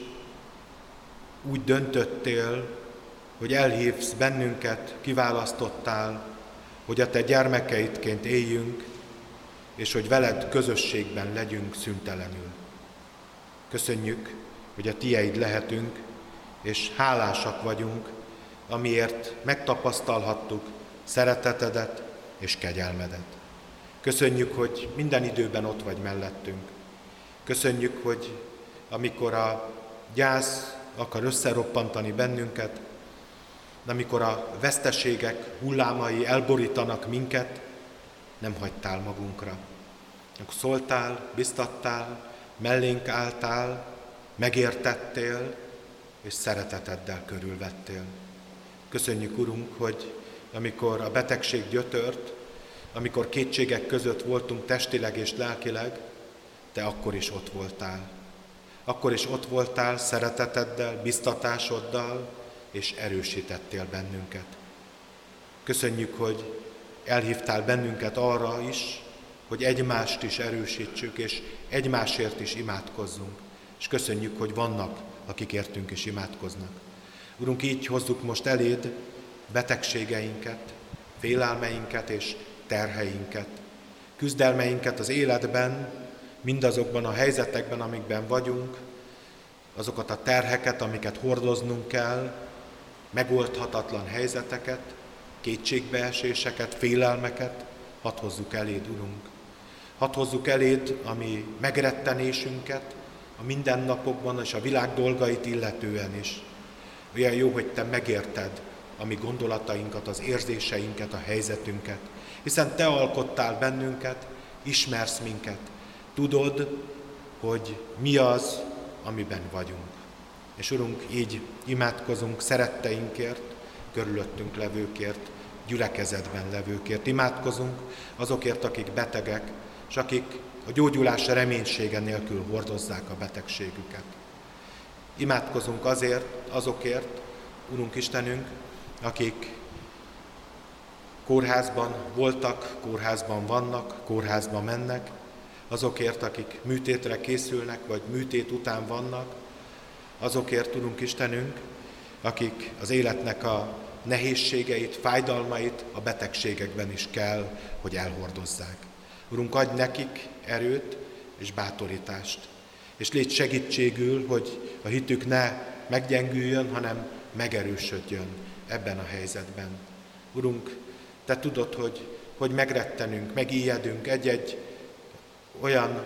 úgy döntöttél, hogy elhívsz bennünket, kiválasztottál, hogy a te gyermekeidként éljünk, és hogy veled közösségben legyünk szüntelenül. Köszönjük, hogy a tieid lehetünk, és hálásak vagyunk, amiért megtapasztalhattuk szeretetedet és kegyelmedet. Köszönjük, hogy minden időben ott vagy mellettünk. Köszönjük, hogy amikor a gyász akar összeroppantani bennünket, amikor a veszteségek hullámai elborítanak minket, nem hagytál magunkra. Akkor szóltál, biztattál, mellénk álltál, megértettél, és szereteteddel körülvettél. Köszönjük, Urunk, hogy amikor a betegség gyötört, amikor kétségek között voltunk testileg és lelkileg, te akkor is ott voltál. Akkor is ott voltál szereteteddel, biztatásoddal, és erősítettél bennünket. Köszönjük, hogy elhívtál bennünket arra is, hogy egymást is erősítsük, és egymásért is imádkozzunk. És köszönjük, hogy vannak, akik értünk is imádkoznak. Urunk, így hozzuk most eléd betegségeinket, félelmeinket és terheinket, küzdelmeinket az életben, mindazokban a helyzetekben, amikben vagyunk, azokat a terheket, amiket hordoznunk kell, megoldhatatlan helyzeteket, kétségbeeséseket, félelmeket, hadd hozzuk eléd, Urunk. Hadd hozzuk eléd a mi megrettenésünket, a mindennapokban és a világ dolgait illetően is. Olyan jó, hogy te megérted a mi gondolatainkat, az érzéseinket, a helyzetünket, hiszen te alkottál bennünket, ismersz minket, tudod, hogy mi az, amiben vagyunk. És Urunk, így imádkozunk szeretteinkért, körülöttünk levőkért, gyülekezetben levőkért. Imádkozunk azokért, akik betegek, és akik a gyógyulás reménysége nélkül hordozzák a betegségüket. Imádkozunk azért, azokért, Urunk Istenünk, akik kórházban voltak, kórházban vannak, kórházban mennek, azokért, akik műtétre készülnek, vagy műtét után vannak, azokért, Urunk Istenünk, akik az életnek a nehézségeit, fájdalmait a betegségekben is kell, hogy elhordozzák. Urunk, adj nekik erőt és bátorítást, és légy segítségül, hogy a hitük ne meggyengüljön, hanem megerősödjön ebben a helyzetben. Urunk, te tudod, hogy, hogy megrettenünk, megijedünk egy-egy olyan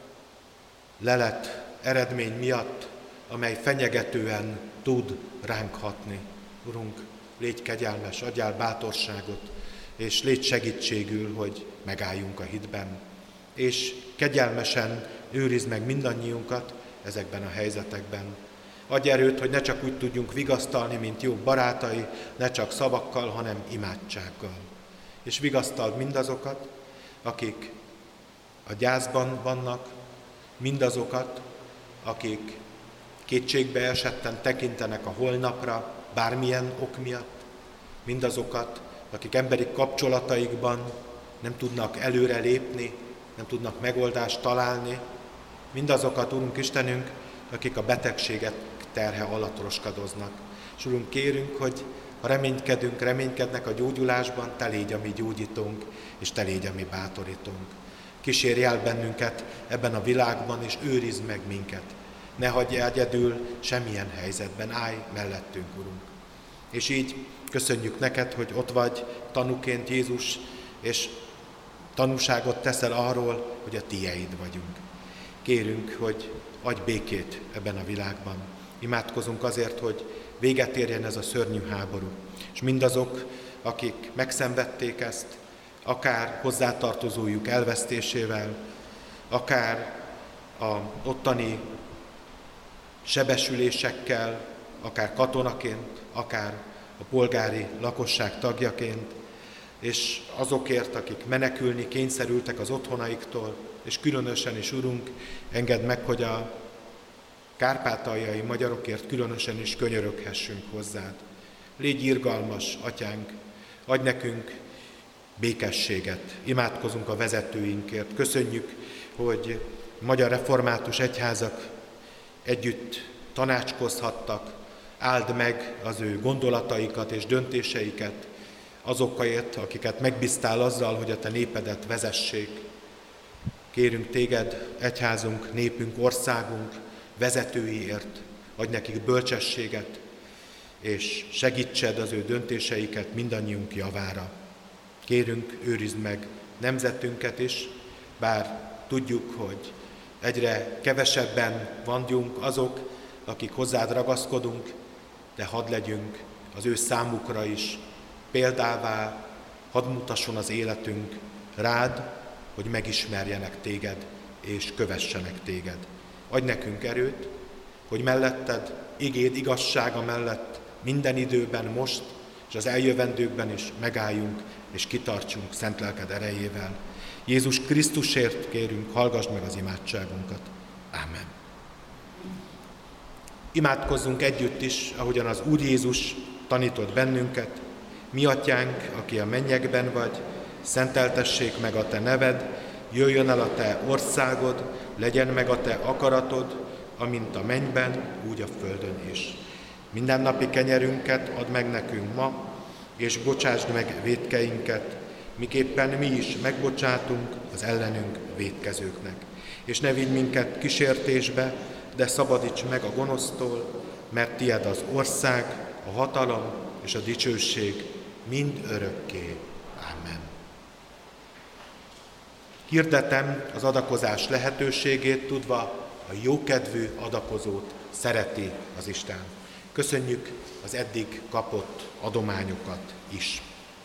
lelet eredmény miatt, amely fenyegetően tud ránk hatni. Urunk, légy kegyelmes, adjál bátorságot, és légy segítségül, hogy megálljunk a hitben. És kegyelmesen őrizd meg mindannyiunkat ezekben a helyzetekben. Adj erőt, hogy ne csak úgy tudjunk vigasztalni, mint jó barátai, ne csak szavakkal, hanem imádsággal. És vigasztald mindazokat, akik a gyászban vannak, mindazokat, akik kétségbe esetten tekintenek a holnapra, bármilyen ok miatt, mindazokat, akik emberi kapcsolataikban nem tudnak előre lépni, nem tudnak megoldást találni, mindazokat, Urunk Istenünk, akik a betegséget terhe alatt roskadoznak. És Urunk, kérünk, hogy ha reménykedünk, reménykednek a gyógyulásban, te légy a mi gyógyítónk, és te légy a mi bátorítónk. Kísérj el bennünket ebben a világban, és őrizd meg minket. Ne hagyj egyedül semmilyen helyzetben, állj mellettünk, Urunk. És így köszönjük neked, hogy ott vagy tanúként, Jézus, és tanúságot teszel arról, hogy a tieid vagyunk. Kérünk, hogy adj békét ebben a világban. Imádkozunk azért, hogy véget érjen ez a szörnyű háború. És mindazok, akik megszenvedték ezt, akár hozzátartozójuk elvesztésével, akár a ottani sebesülésekkel, akár katonaként, akár a polgári lakosság tagjaként, és azokért, akik menekülni kényszerültek az otthonaiktól, és különösen is, Urunk, engedd meg, hogy a kárpátaljai magyarokért különösen is könyöröghessünk hozzád. Légy irgalmas, Atyánk, adj nekünk békességet, imádkozunk a vezetőinkért. Köszönjük, hogy magyar református egyházak együtt tanácskozhattak, áld meg az ő gondolataikat és döntéseiket azokért, akiket megbíztál azzal, hogy a te népedet vezessék. Kérünk téged, egyházunk, népünk, országunk vezetőiért, adj nekik bölcsességet, és segítsed az ő döntéseiket mindannyiunk javára. Kérünk, őrizd meg nemzetünket is, bár tudjuk, hogy egyre kevesebben vagyunk azok, akik hozzád ragaszkodunk, de hadd legyünk az ő számukra is példává, hadd mutasson az életünk rád, hogy megismerjenek téged és kövessenek téged. Adj nekünk erőt, hogy melletted, igéd igazsága mellett minden időben, most és az eljövendőkben is megálljunk és kitartsunk szent lelked erejével. Jézus Krisztusért kérünk, hallgass meg az imádságunkat. Ámen. Imádkozzunk együtt is, ahogyan az Úr Jézus tanított bennünket. Mi Atyánk, aki a mennyekben vagy, szenteltessék meg a te neved, jöjjön el a te országod, legyen meg a te akaratod, amint a mennyben, úgy a földön is. Mindennapi kenyerünket add meg nekünk ma, és bocsásd meg vétkeinket, miképpen mi is megbocsátunk az ellenünk vétkezőknek. És ne vigy minket kísértésbe, de szabadíts meg a gonosztól, mert tied az ország, a hatalom és a dicsőség mind örökké. Ámen. Hirdetem az adakozás lehetőségét, tudva a jókedvű adakozót szereti az Isten. Köszönjük az eddig kapott adományokat is.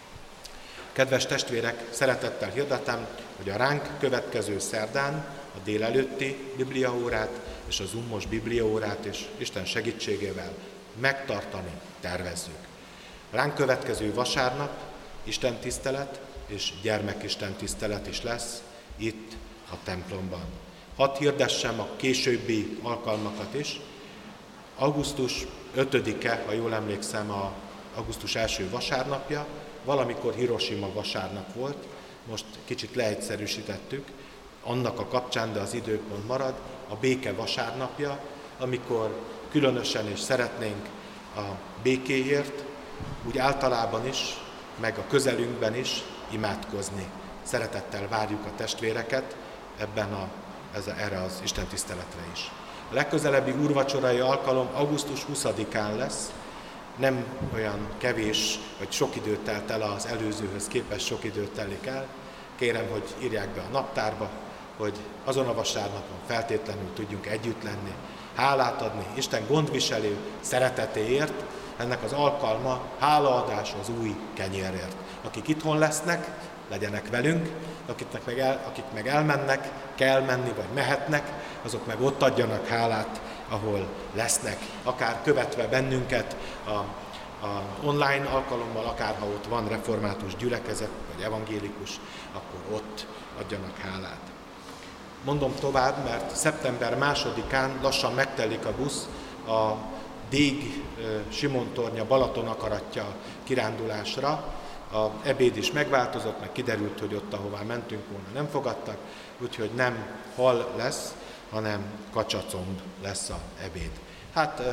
Kedves testvérek, szeretettel hirdetem, hogy a ránk következő szerdán a délelőtti bibliaórát és a zoomos bibliaórát és Isten segítségével megtartani tervezzük. A ránk következő vasárnap istentisztelet és gyermekistentisztelet is lesz itt a templomban. Hadd hirdessem a későbbi alkalmakat is. augusztus ötödike, ha jól emlékszem, a augusztus első vasárnapja, valamikor Hiroshima vasárnap volt, most kicsit leegyszerűsítettük, annak a kapcsán, de az időpont marad, a béke vasárnapja, amikor különösen is szeretnénk a békéért, úgy általában is, meg a közelünkben is imádkozni. Szeretettel várjuk a testvéreket ebben a, ez a, erre az istentiszteletre is. A legközelebbi úrvacsorai alkalom augusztus huszadikán lesz, nem olyan kevés, vagy sok időt telt el az előzőhöz képest, sok időt telik el. Kérem, hogy írják be a naptárba, hogy azon a vasárnapon feltétlenül tudjunk együtt lenni, hálát adni Isten gondviselő szeretetéért, ennek az alkalma hálaadás az új kenyérért. Akik itthon lesznek, legyenek velünk, akiknek meg el, akik meg elmennek, kell menni, vagy mehetnek, azok meg ott adjanak hálát, ahol lesznek, akár követve bennünket a, a online alkalommal, akár ha ott van református gyülekezet, vagy evangélikus, akkor ott adjanak hálát. Mondom tovább, mert szeptember másodikán lassan megtelik a busz a Dég Simontornya Balaton akaratja kirándulásra. A ebéd is megváltozott, meg kiderült, hogy ott, ahová mentünk volna, nem fogadtak, úgyhogy nem hal lesz, hanem kacsacomb lesz a ebéd. Hát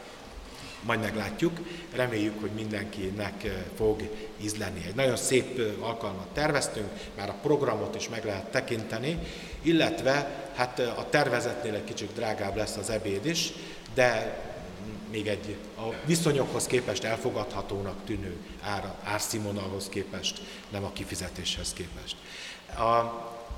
majd meglátjuk, reméljük, hogy mindenkinek fog ízleni. Egy nagyon szép alkalmat terveztünk, már a programot is meg lehet tekinteni, illetve hát a tervezetnél egy kicsit drágább lesz az ebéd is, de még egy a viszonyokhoz képest elfogadhatónak tűnő ár, árszínvonalhoz képest, nem a kifizetéshez képest. A,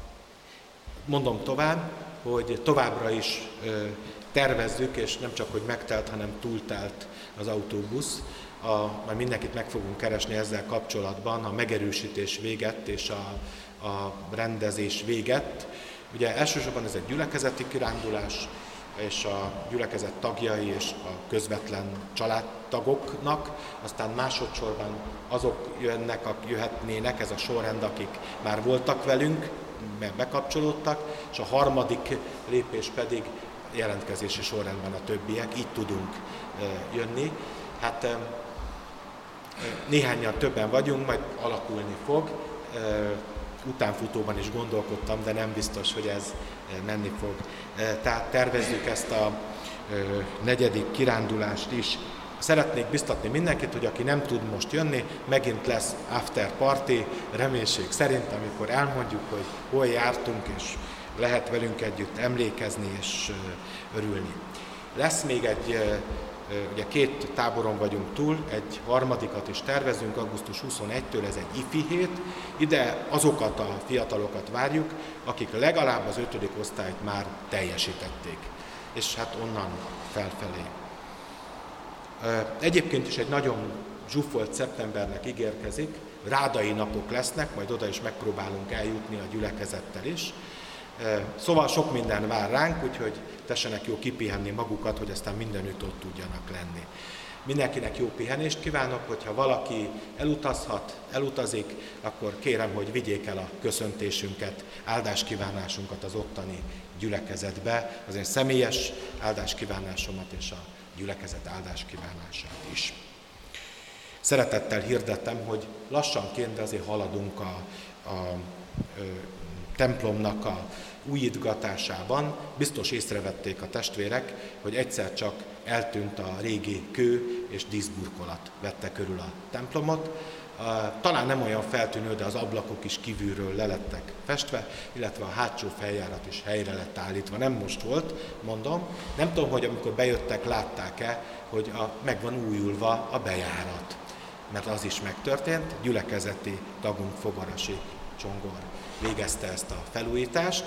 mondom tovább, hogy továbbra is ö, tervezzük, és nem csak, hogy megtelt, hanem túltelt az autóbusz. A, majd mindenkit meg fogunk keresni ezzel kapcsolatban, a megerősítés véget és a, a rendezés véget. Ugye elsősorban ez egy gyülekezeti kirándulás, és a gyülekezet tagjai és a közvetlen családtagoknak, aztán másodszorban azok jönnek, jöhetnének, ez a sorrend, akik már voltak velünk, mert bekapcsolódtak, és a harmadik lépés pedig jelentkezési sorrendben a többiek, így tudunk jönni. Hát néhányan többen vagyunk, majd alakulni fog. Utánfutóban is gondolkodtam, de nem biztos, hogy ez menni fog. Tehát tervezzük ezt a negyedik kirándulást is. Szeretnék biztatni mindenkit, hogy aki nem tud most jönni, megint lesz after party, reménység szerint, amikor elmondjuk, hogy hol jártunk, és lehet velünk együtt emlékezni és örülni. Lesz még egy, ugye két táboron vagyunk túl, egy harmadikat is tervezünk, augusztus huszonegyedikétől, ez egy ifi hét. Ide azokat a fiatalokat várjuk, akik legalább az ötödik osztályt már teljesítették, és hát onnan felfelé. Egyébként is egy nagyon zsúfolt szeptembernek ígérkezik, rádai napok lesznek, majd oda is megpróbálunk eljutni a gyülekezettel is. Szóval sok minden vár ránk, úgyhogy tessenek jó kipihenni magukat, hogy aztán mindenütt ott tudjanak lenni. Mindenkinek jó pihenést kívánok, hogyha valaki elutazhat, elutazik, akkor kérem, hogy vigyék el a köszöntésünket, áldáskívánásunkat az ottani gyülekezetbe, az én személyes áldáskívánásomat és a gyülekezet áldáskívánását is. Szeretettel hirdettem, hogy lassanként, de azért haladunk a, a, a templomnak a újítgatásában. Biztos észrevették a testvérek, hogy egyszer csak eltűnt a régi kő és díszburkolat vette körül a templomot. Talán nem olyan feltűnő, de az ablakok is kívülről lelettek festve, illetve a hátsó feljárat is helyre lett állítva. Nem most volt, mondom. Nem tudom, hogy amikor bejöttek, látták-e, hogy a, meg van újulva a bejárat. Mert az is megtörtént, gyülekezeti tagunk Fogarasi Csongor végezte ezt a felújítást.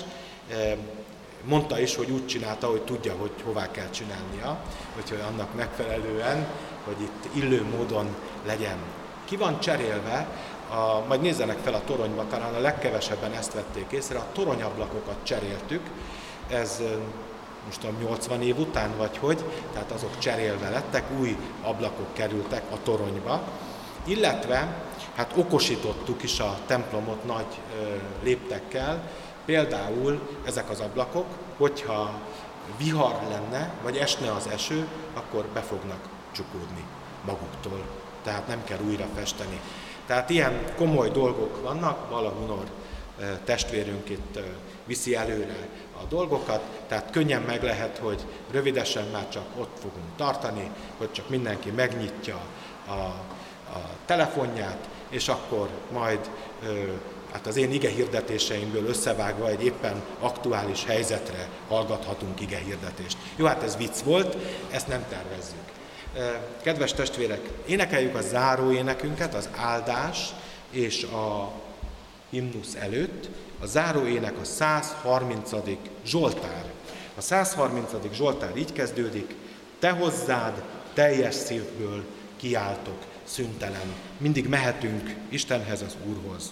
Mondta is, hogy úgy csinálta, hogy tudja, hogy hová kell csinálnia, úgyhogy annak megfelelően, hogy itt illő módon legyen. Ki van cserélve, a, majd nézzenek fel a toronyba, talán a legkevesebben ezt vették észre, a toronyablakokat cseréltük, ez most a nyolcvan év után vagy hogy, tehát azok cserélve lettek, új ablakok kerültek a toronyba, illetve hát okosítottuk is a templomot nagy ö, léptekkel, például ezek az ablakok, hogyha vihar lenne, vagy esne az eső, akkor be fognak csukódni maguktól, tehát nem kell újra festeni. Tehát ilyen komoly dolgok vannak, Balagunor testvérünk itt viszi előre a dolgokat, tehát könnyen meg lehet, hogy rövidesen már csak ott fogunk tartani, hogy csak mindenki megnyitja a, a telefonját, és akkor majd hát az én igehirdetéseimből összevágva egy éppen aktuális helyzetre hallgathatunk igehirdetést. Jó, hát ez vicc volt, ezt nem tervezzük. Kedves testvérek, énekeljük a záró énekünket, az áldás és a himnusz előtt. A záró ének a száz harmincadik Zsoltár. A száz harmincadik Zsoltár így kezdődik: te hozzád teljes szívből kiáltok, szüntelen. Mindig mehetünk Istenhez, az Úrhoz.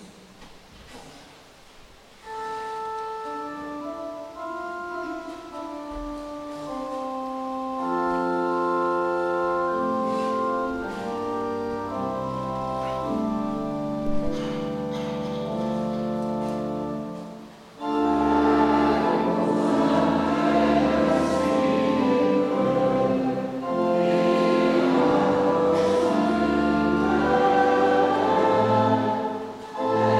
Amen.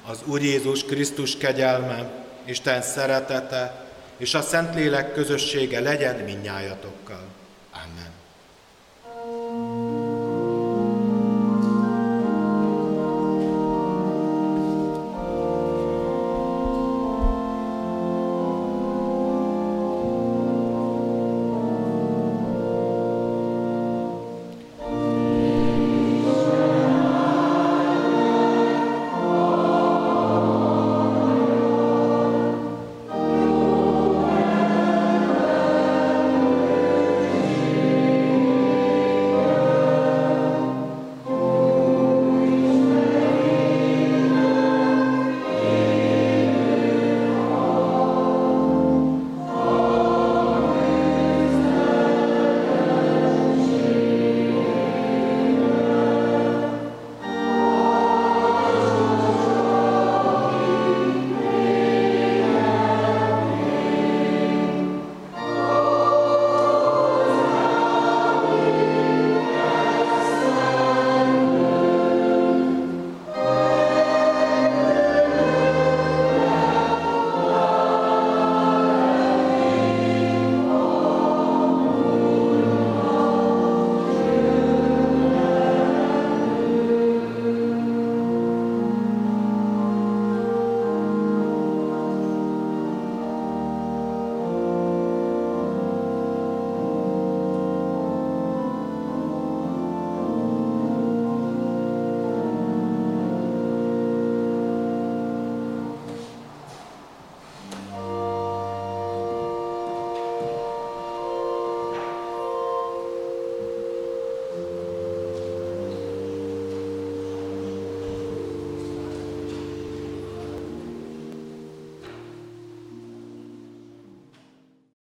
Az Úr Jézus Krisztus kegyelme, Isten szeretete és a Szentlélek közössége legyen mindnyájatokkal.